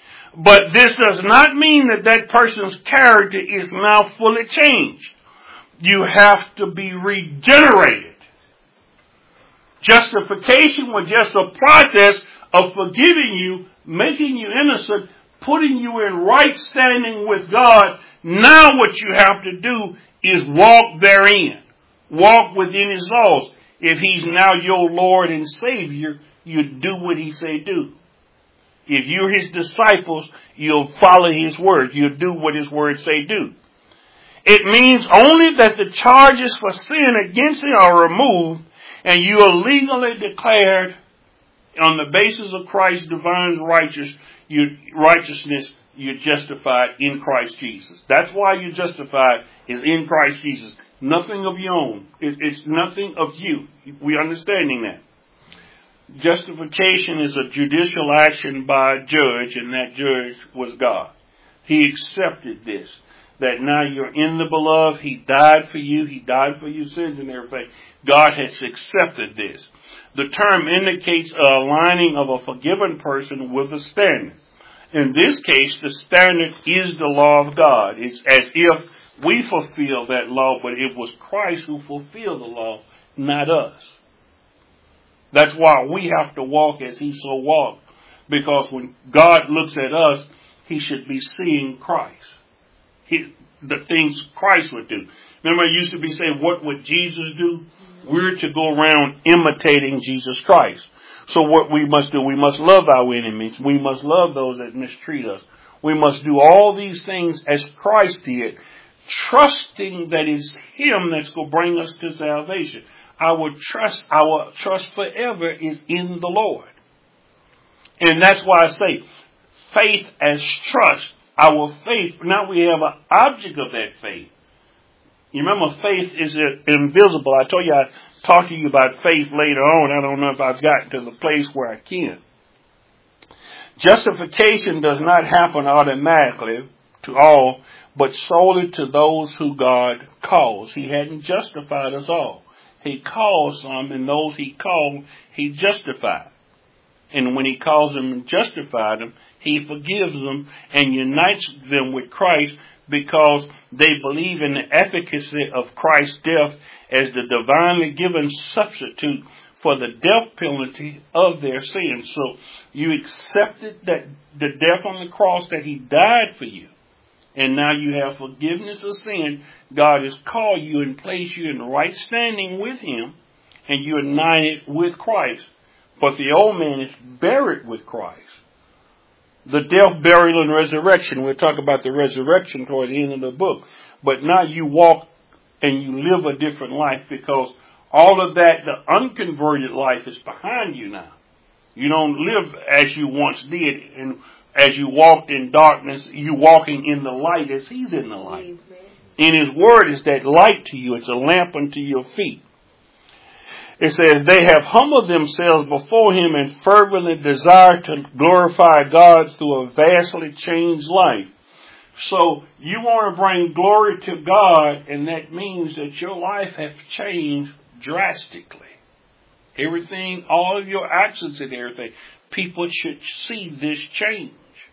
But this does not mean that that person's character is now fully changed. You have to be regenerated. Justification was just a process of forgiving you, making you innocent, putting you in right standing with God. Now what you have to do is walk therein. Walk within His laws. If He's now your Lord and Savior, you do what He say do. If you're His disciples, you'll follow His word. You'll do what His word say do. It means only that the charges for sin against you are removed and you are legally declared on the basis of Christ's divine righteous, you, righteousness, you're justified in Christ Jesus. That's why you're justified is in Christ Jesus. Nothing of your own. It, it's nothing of you. We're understanding that. Justification is a judicial action by a judge, and that judge was God. He accepted this. That now you're in the beloved. He died for you. He died for your sins and everything. God has accepted this. The term indicates a aligning of a forgiven person with a standard. In this case, the standard is the law of God. It's as if we fulfill that law, but it was Christ who fulfilled the law, not us. That's why we have to walk as He so walked. Because when God looks at us, He should be seeing Christ. He, the things Christ would do. Remember, I used to be saying, what would Jesus do? We're to go around imitating Jesus Christ. So what we must do, we must love our enemies. We must love those that mistreat us. We must do all these things as Christ did, trusting that it's Him that's going to bring us to salvation. Our trust, our trust forever is in the Lord. And that's why I say faith as trust. Our faith, now we have an object of that faith. You remember, faith is invisible. I told you I talk to you about faith later on. I don't know if I've gotten to the place where I can. Justification does not happen automatically to all, but solely to those who God calls. He hadn't justified us all. He called some, and those He called, He justified. And when He calls them and justified them, He forgives them and unites them with Christ because they believe in the efficacy of Christ's death as the divinely given substitute for the death penalty of their sins. So you accepted that the death on the cross, that He died for you. And now you have forgiveness of sin. God has called you and placed you in right standing with Him, and you're united with Christ. But the old man is buried with Christ. The death, burial, and resurrection. We'll talk about the resurrection toward the end of the book. But now you walk and you live a different life because all of that, the unconverted life is behind you now. You don't live as you once did. And as you walked in darkness, you walking in the light as He's in the light. And His word is that light to you. It's a lamp unto your feet. It says, they have humbled themselves before Him and fervently desire to glorify God through a vastly changed life. So you want to bring glory to God, and that means that your life has changed drastically. Everything, all of your actions and everything, people should see this change.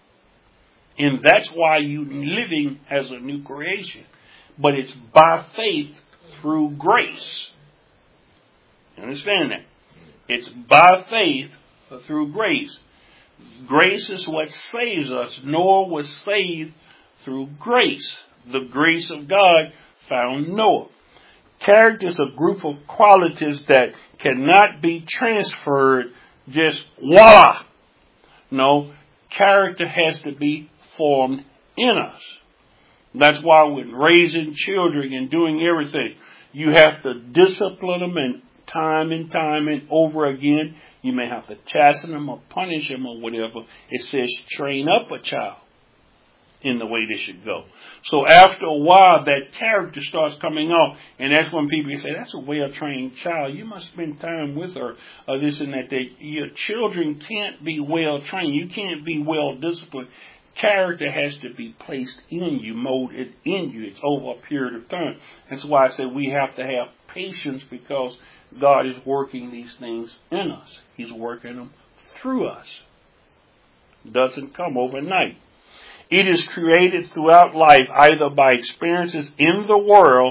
And that's why you're living as a new creation. But it's by faith through grace. Understand that? It's by faith through grace. Grace is what saves us. Noah was saved through grace. The grace of God found Noah. Character is a group of qualities that cannot be transferred just voila. No, character has to be formed in us. That's why when raising children and doing everything, you have to discipline them and time and time and over again. You may have to chasten them or punish them or whatever. It says train up a child in the way they should go. So after a while, that character starts coming off. And that's when people say, that's a well-trained child. You must spend time with her or this and that. They, your children can't be well-trained. You can't be well-disciplined. Character has to be placed in you, molded in you. It's over a period of time. That's why I say we have to have patience because God is working these things in us. He's working them through us. It doesn't come overnight. It is created throughout life either by experiences in the world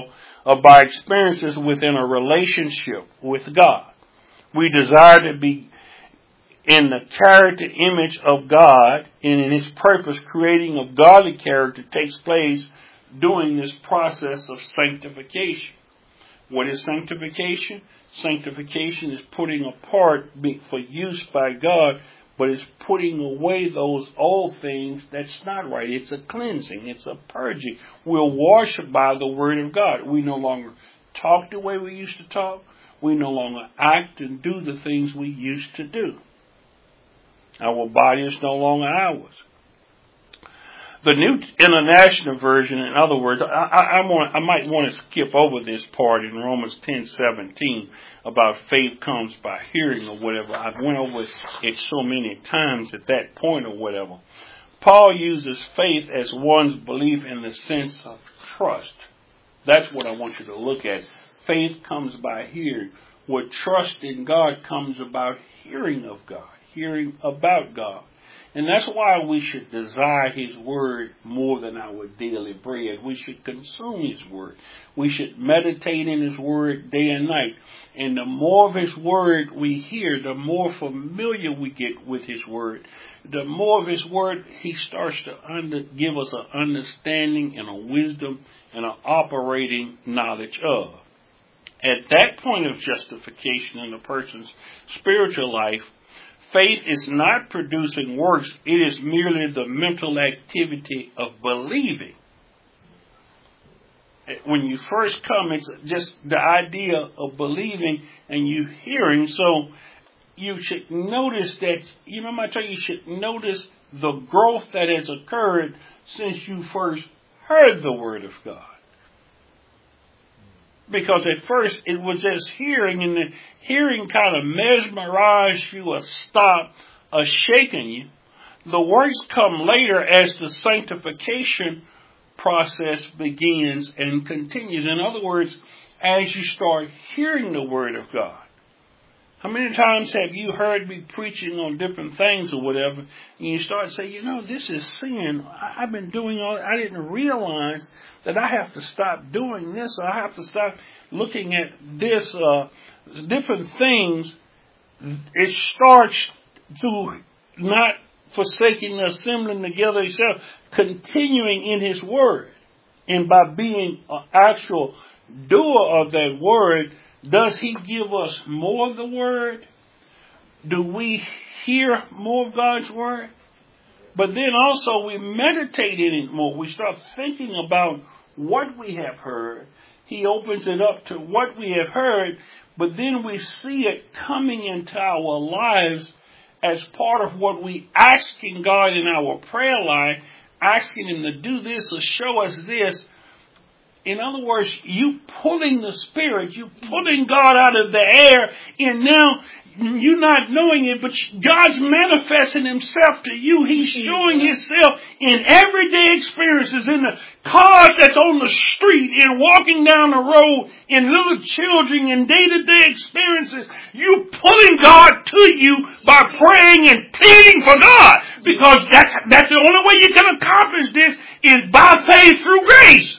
or by experiences within a relationship with God. We desire to be in the character image of God, and in His purpose, creating of godly character takes place during this process of sanctification. What is sanctification? Sanctification is putting apart for use by God, but it's putting away those old things that's not right. It's a cleansing. It's a purging. We're washed by the Word of God. We no longer talk the way we used to talk. We no longer act and do the things we used to do. Our body is no longer ours. The New International Version, in other words, I, I, I, want, I might want to skip over this part in Romans ten seventeen about faith comes by hearing or whatever. I've went over it so many times at that point or whatever. Paul uses faith as one's belief in the sense of trust. That's what I want you to look at. Faith comes by hearing. What trust in God comes about hearing of God, hearing about God. And that's why we should desire His Word more than our daily bread. We should consume His Word. We should meditate in His Word day and night. And the more of His Word we hear, the more familiar we get with His Word. The more of His Word He starts to under, give us an understanding and a wisdom and an operating knowledge of. At that point of justification in a person's spiritual life, faith is not producing works. It is merely the mental activity of believing. When you first come, it's just the idea of believing and you hearing. So you should notice that, you know, I tell you, you should notice the growth that has occurred since you first heard the Word of God. Because at first it was just hearing, and the hearing kind of mesmerized you or stopped or shaken you. The works come later as the sanctification process begins and continues. In other words, as you start hearing the Word of God. How many times have you heard me preaching on different things or whatever, and you start saying, you know, this is sin. I've been doing all, I didn't realize that I have to stop doing this, or I have to stop looking at this, uh, different things. It starts to not forsaking the assembling together Himself, continuing in His Word. And by being an actual doer of that Word, does He give us more of the Word? Do we hear more of God's Word? But then also we meditate in it more. We start thinking about what we have heard. He opens it up to what we have heard, but then we see it coming into our lives as part of what we asking God in our prayer life, asking Him to do this or show us this. In other words, you pulling the Spirit, you pulling God out of the air, and now you're not knowing it, but God's manifesting Himself to you. He's showing Himself in everyday experiences, in the cars that's on the street, in walking down the road, in little children, in day-to-day experiences. You pulling God to you by praying and pleading for God, because that's that's the only way you can accomplish this is by faith through grace.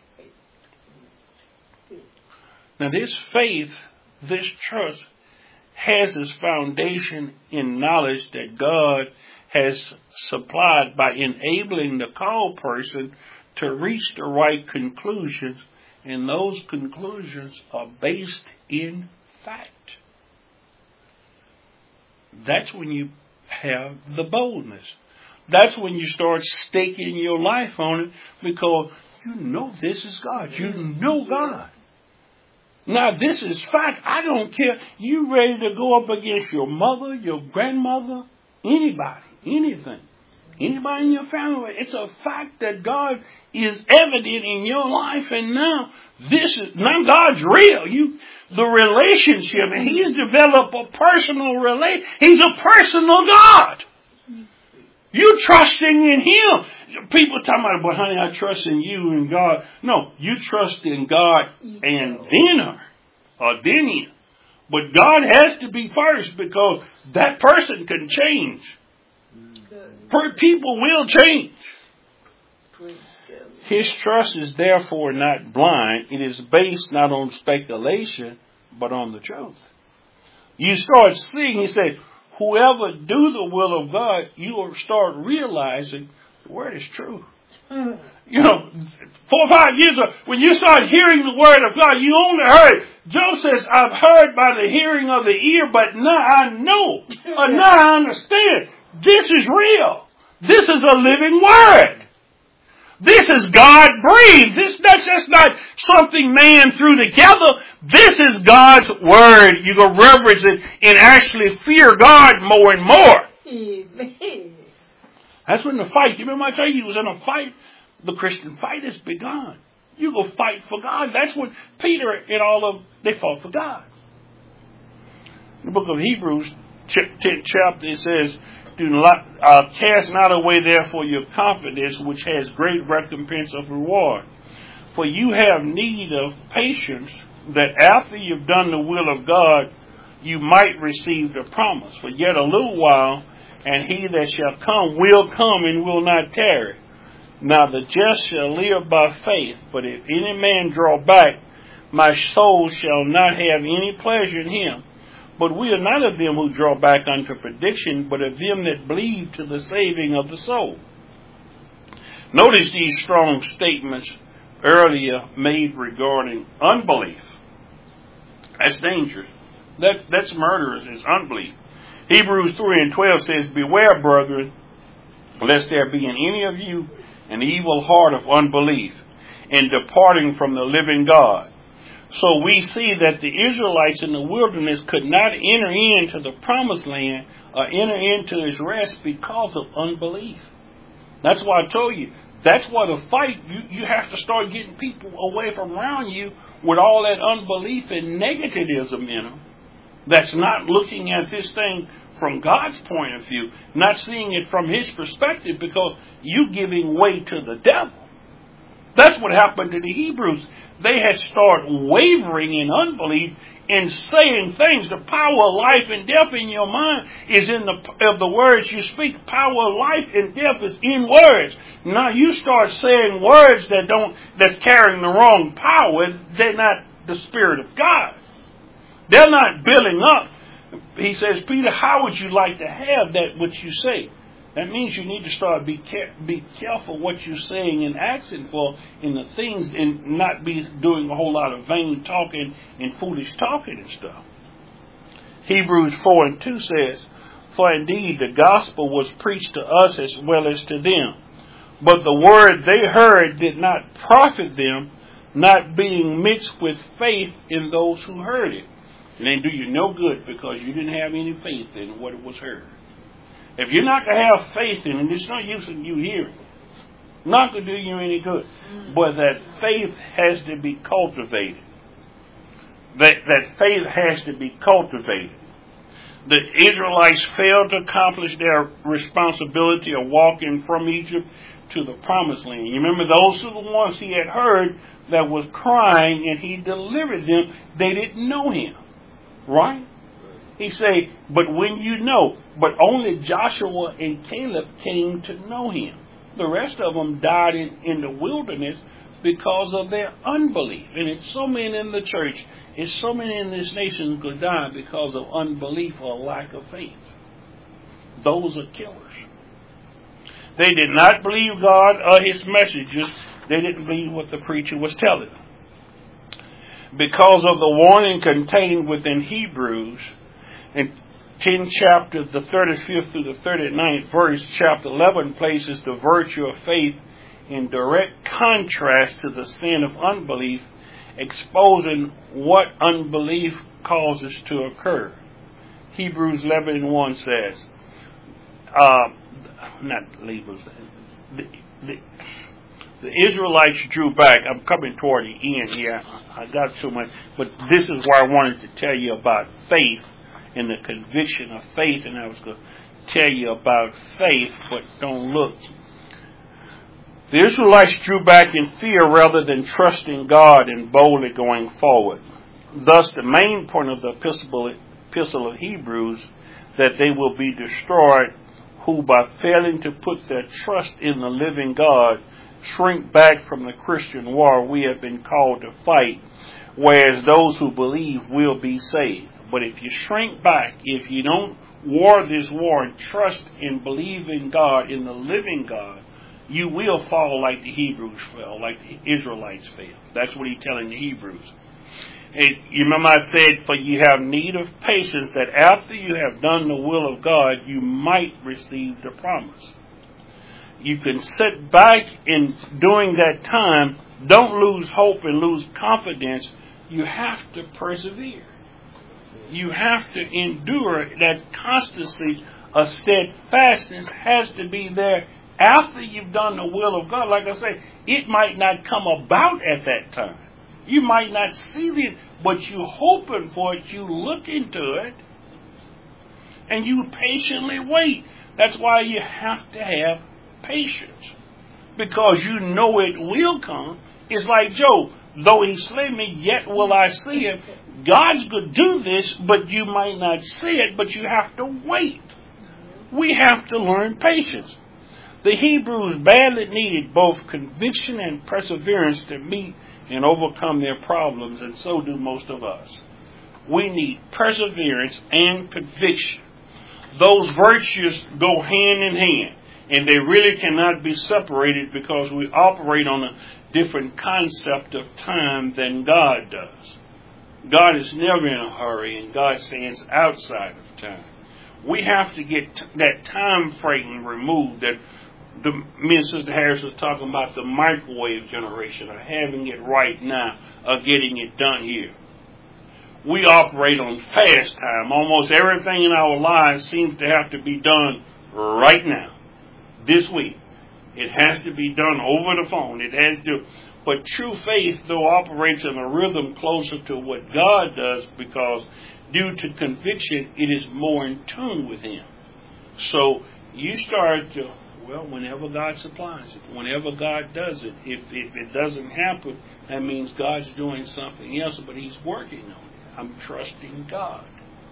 Now this faith, this trust, has its foundation in knowledge that God has supplied by enabling the called person to reach the right conclusions, and those conclusions are based in fact. That's when you have the boldness. That's when you start staking your life on it, because you know this is God. You know God. Now, this is fact. I don't care. You ready to go up against your mother, your grandmother, anybody, anything, anybody in your family. It's a fact that God is evident in your life, and now this is now God's real. You, the relationship, and He's developed a personal relation. He's a personal God. You trusting in Him. People talking about, but honey, I trust in you and God. No, you trust in God and then her, or then Him. But God has to be first, because that person can change. Per people will change. His trust is therefore not blind. It is based not on speculation, but on the truth. You start seeing, he said, whoever do the will of God, you will start realizing the word is true. You know, four or five years ago, when you start hearing the word of God, you only heard. Job says, I've heard by the hearing of the ear, but now I know, or now I understand. This is real. This is a living word. This is God breathed. This that's just not something man threw together. This is God's word. You go reverence it and actually fear God more and more. Amen. That's when the fight. You remember I told you he was in a fight? The Christian fight has begun. You go fight for God. That's what Peter and all of they fought for God. In the book of Hebrews, tenth chapter, it says, "Do not uh, cast not away therefore your confidence, which has great recompense of reward. For you have need of patience, that after you've done the will of God, you might receive the promise. For yet a little while, and he that shall come will come and will not tarry. Now the just shall live by faith. But if any man draw back, my soul shall not have any pleasure in him. But we are not of them who draw back unto perdition, but of them that believe to the saving of the soul." Notice these strong statements earlier made regarding unbelief. That's dangerous. That, that's murderous, is unbelief. Hebrews three and twelve says, "Beware, brethren, lest there be in any of you an evil heart of unbelief, in departing from the living God." So we see that the Israelites in the wilderness could not enter into the promised land or enter into his rest because of unbelief. That's why I told you, that's why the fight, you, you have to start getting people away from around you with all that unbelief and negativism in them. That's not looking at this thing from God's point of view, not seeing it from his perspective, because you giving way to the devil. That's what happened to the Hebrews. They had started wavering in unbelief and saying things. The power of life and death in your mind is in the of the words you speak. Power of life and death is in words. Now you start saying words that don't that's carrying the wrong power. They're not the Spirit of God. They're not building up. He says, Peter, how would you like to have that which you say? That means you need to start be care, be careful what you're saying and asking for in the things, and not be doing a whole lot of vain talking and foolish talking and stuff. Hebrews four and two says, "For indeed the gospel was preached to us as well as to them. But the word they heard did not profit them, not being mixed with faith in those who heard it." It ain't do you no good because you didn't have any faith in what was heard. If you're not going to have faith in it, it's no use in you hearing it. Not going to do you any good. But that faith has to be cultivated. That, that faith has to be cultivated. The Israelites failed to accomplish their responsibility of walking from Egypt to the promised land. You remember, those are the ones he had heard that was crying, and he delivered them. They didn't know him. Right? He say, but when you know, but only Joshua and Caleb came to know him. The rest of them died in, in the wilderness because of their unbelief. And it's so many in the church, it's so many in this nation who could die because of unbelief or lack of faith. Those are killers. They did not believe God or his messages. They didn't believe what the preacher was telling them. Because of the warning contained within Hebrews, in tenth chapter, the thirty-fifth through the thirty-ninth verse, chapter eleven places the virtue of faith in direct contrast to the sin of unbelief, exposing what unbelief causes to occur. Hebrews eleven and one says, uh, not Hebrews, the, the, the Israelites drew back. I'm coming toward the end here. I got too much, but this is where I wanted to tell you about faith and the conviction of faith, and I was going to tell you about faith, but don't look. The Israelites drew back in fear rather than trusting God and boldly going forward. Thus, the main point of the epistle of Hebrews, that they will be destroyed, who by failing to put their trust in the living God, shrink back from the Christian war we have been called to fight, whereas those who believe will be saved. But if you shrink back, if you don't war this war and trust and believe in God, in the living God, you will fall like the Hebrews fell, like the Israelites fell. That's what he's telling the Hebrews. And you remember I said, for you have need of patience, that after you have done the will of God, you might receive the promise. You can sit back in during that time. Don't lose hope and lose confidence. You have to persevere. You have to endure. That constancy of steadfastness has to be there after you've done the will of God. Like I say, it might not come about at that time. You might not see it, but you're hoping for it. You look into it, and you patiently wait. That's why you have to have patience, because you know it will come. It's like Job. Though he slay me, yet will I see him. God's going to do this, but you might not see it, but you have to wait. We have to learn patience. The Hebrews badly needed both conviction and perseverance to meet and overcome their problems, and so do most of us. We need perseverance and conviction. Those virtues go hand in hand, and they really cannot be separated, because we operate on a different concept of time than God does. God is never in a hurry, and God stands outside of time. We have to get t- that time frame removed. That the, me and Sister Harris was talking about the microwave generation, of having it right now, of getting it done here. We operate on fast time. Almost everything in our lives seems to have to be done right now, this week. It has to be done over the phone. It has to. But true faith, though, operates in a rhythm closer to what God does, because due to conviction, it is more in tune with Him. So you start to, well, whenever God supplies it, whenever God does it, if, if it doesn't happen, that means God's doing something else, but He's working on it. I'm trusting God.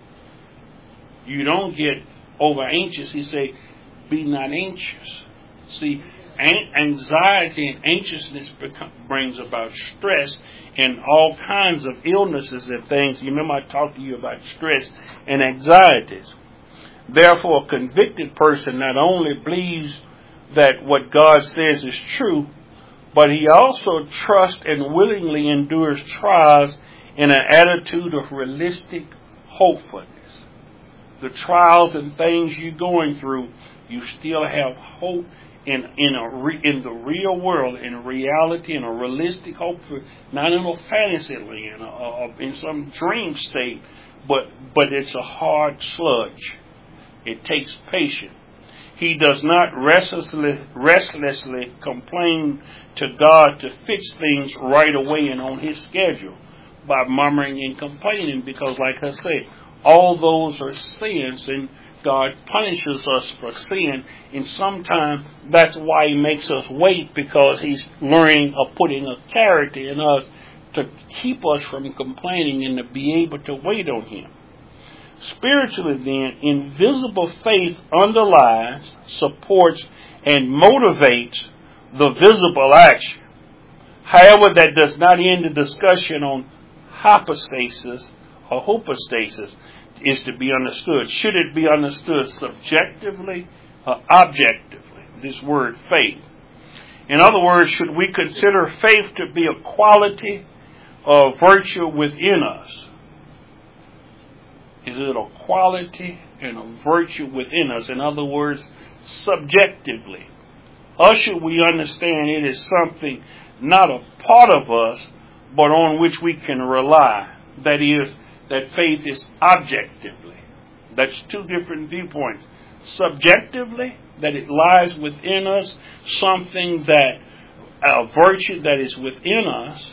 You don't get over anxious. He say, be not anxious. See, anxiety and anxiousness become, brings about stress and all kinds of illnesses and things. You remember I talked to you about stress and anxieties. Therefore, a convicted person not only believes that what God says is true, but he also trusts and willingly endures trials in an attitude of realistic hopefulness. The trials and things you're going through, you still have hope in in a re, in the real world, in reality, in a realistic hope, for, not in a fantasy land or in some dream state, but but it's a hard sludge. It takes patience. He does not restlessly, restlessly complain to God to fix things right away and on His schedule by murmuring and complaining, because, like I say, all those are sins, and God punishes us for sin, and sometimes that's why He makes us wait, because He's learning or putting a character in us to keep us from complaining and to be able to wait on Him. Spiritually, then, invisible faith underlies, supports, and motivates the visible action. However, that does not end the discussion on hypostasis or hypostasis is to be understood. Should it be understood subjectively or objectively, this word faith? In other words, should we consider faith to be a quality or virtue within us? Is it a quality and a virtue within us? In other words, subjectively. Or should we understand it is something not a part of us, but on which we can rely? That is, that faith is objectively. That's two different viewpoints. Subjectively, that it lies within us, something that, a virtue that is within us,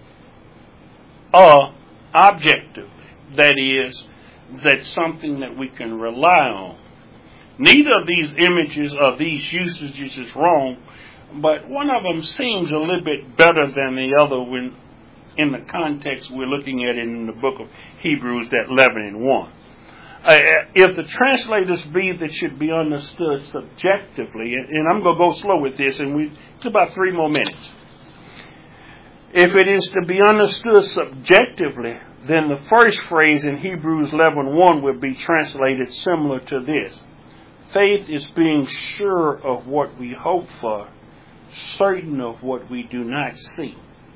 or objectively, that is, that's something that we can rely on. Neither of these images or these usages is wrong, but one of them seems a little bit better than the other when, in the context we're looking at in the book of Hebrews, that eleven and one. Uh, if the translators be that should be understood subjectively, and I'm going to go slow with this, and we it's about three more minutes. If it is to be understood subjectively, then the first phrase in Hebrews eleven one would be translated similar to this. Faith is being sure of what we hope for, certain of what we do not see.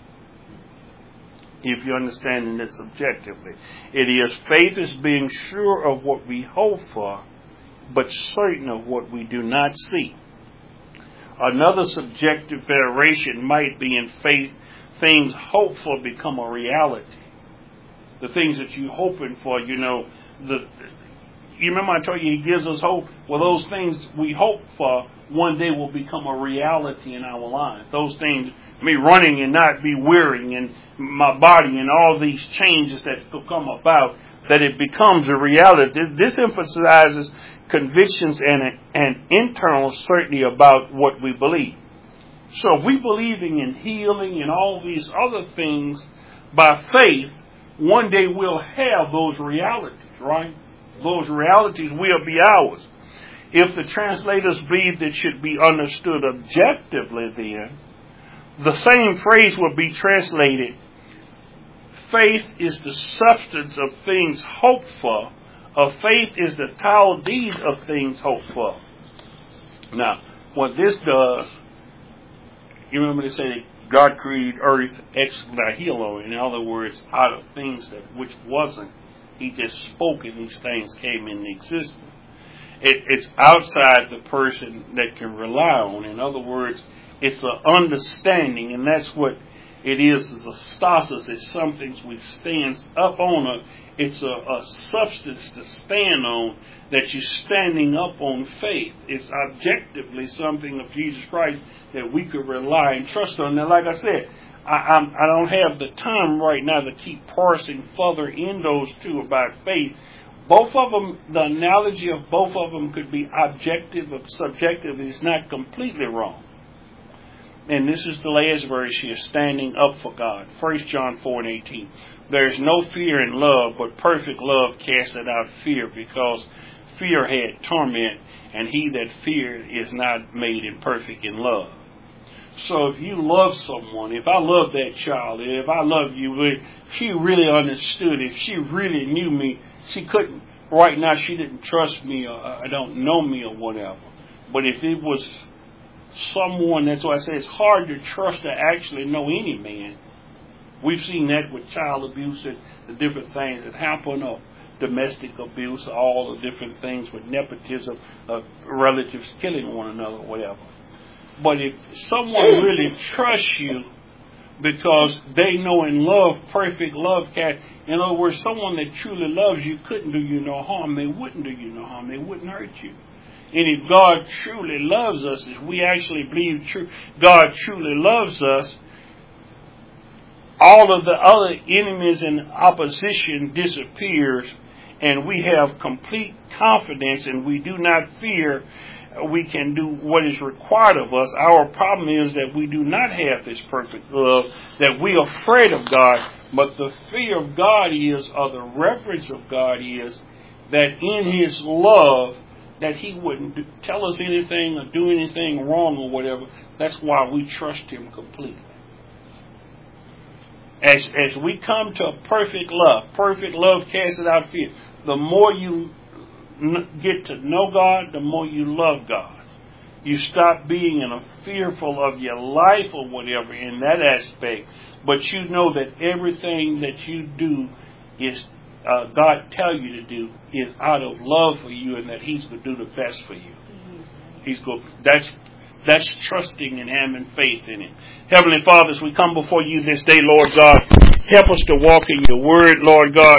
If you're understanding it subjectively. It is faith is being sure of what we hope for, but certain of what we do not see. Another subjective variation might be in faith, things hoped for become a reality. The things that you're hoping for, you know, the you remember I told you He gives us hope? Well, those things we hope for one day will become a reality in our lives. Those things, me running and not be weary, and my body and all these changes that will come about, that it becomes a reality. This emphasizes convictions and an internal certainty about what we believe. So if we believing in healing and all these other things by faith, one day we'll have those realities, right? Those realities will be ours. If the translators be that should be understood objectively, then the same phrase will be translated, faith is the substance of things hoped for, or faith is the taldeed of things hoped for. Now, what this does, you remember they say God created earth ex nihilo. In other words, out of things that which wasn't. He just spoke and these things came into existence. It, it's outside the person that can rely on. In other words, it's an understanding, and that's what it is. Is a stasis. It's something which stands up on a. It's a, a substance to stand on, that you're standing up on faith. It's objectively something of Jesus Christ that we could rely and trust on. Now, like I said, I, I'm, I don't have the time right now to keep parsing further in those two about faith. Both of them, the analogy of both of them could be objective or subjective. It's not completely wrong. And this is the last verse here, standing up for God. First John four and eighteen. There is no fear in love, but perfect love casteth out fear, because fear had torment, and he that feared is not made imperfect in love. So if you love someone, if I love that child, if I love you, if she really understood, if she really knew me, she couldn't, right now she didn't trust me or I don't know me or whatever. But if it was someone, that's why I say it's hard to trust to actually know any man. We've seen that with child abuse and the different things that happen, or domestic abuse, all the different things with nepotism, of relatives killing one another, whatever. But if someone really trusts you because they know and love, perfect love, can, in other words, someone that truly loves you couldn't do you no harm. They wouldn't do you no harm. They wouldn't hurt you. And if God truly loves us, if we actually believe true, God truly loves us, all of the other enemies and opposition disappears, and we have complete confidence, and we do not fear. We can do what is required of us. Our problem is that we do not have this perfect love, that we are afraid of God. But the fear of God is, or the reverence of God is, that in His love, that He wouldn't do, tell us anything or do anything wrong or whatever. That's why we trust Him completely. As, as we come to a perfect love, perfect love casts out fear. The more you get to know God, the more you love God. You stop being in a fearful of your life or whatever in that aspect, but you know that everything that you do is uh, God tell you to do is out of love for you, and that He's going to do the best for you. He's going. That's that's trusting and having faith in Him. Heavenly Father, as we come before you this day, Lord God, help us to walk in your word, Lord God.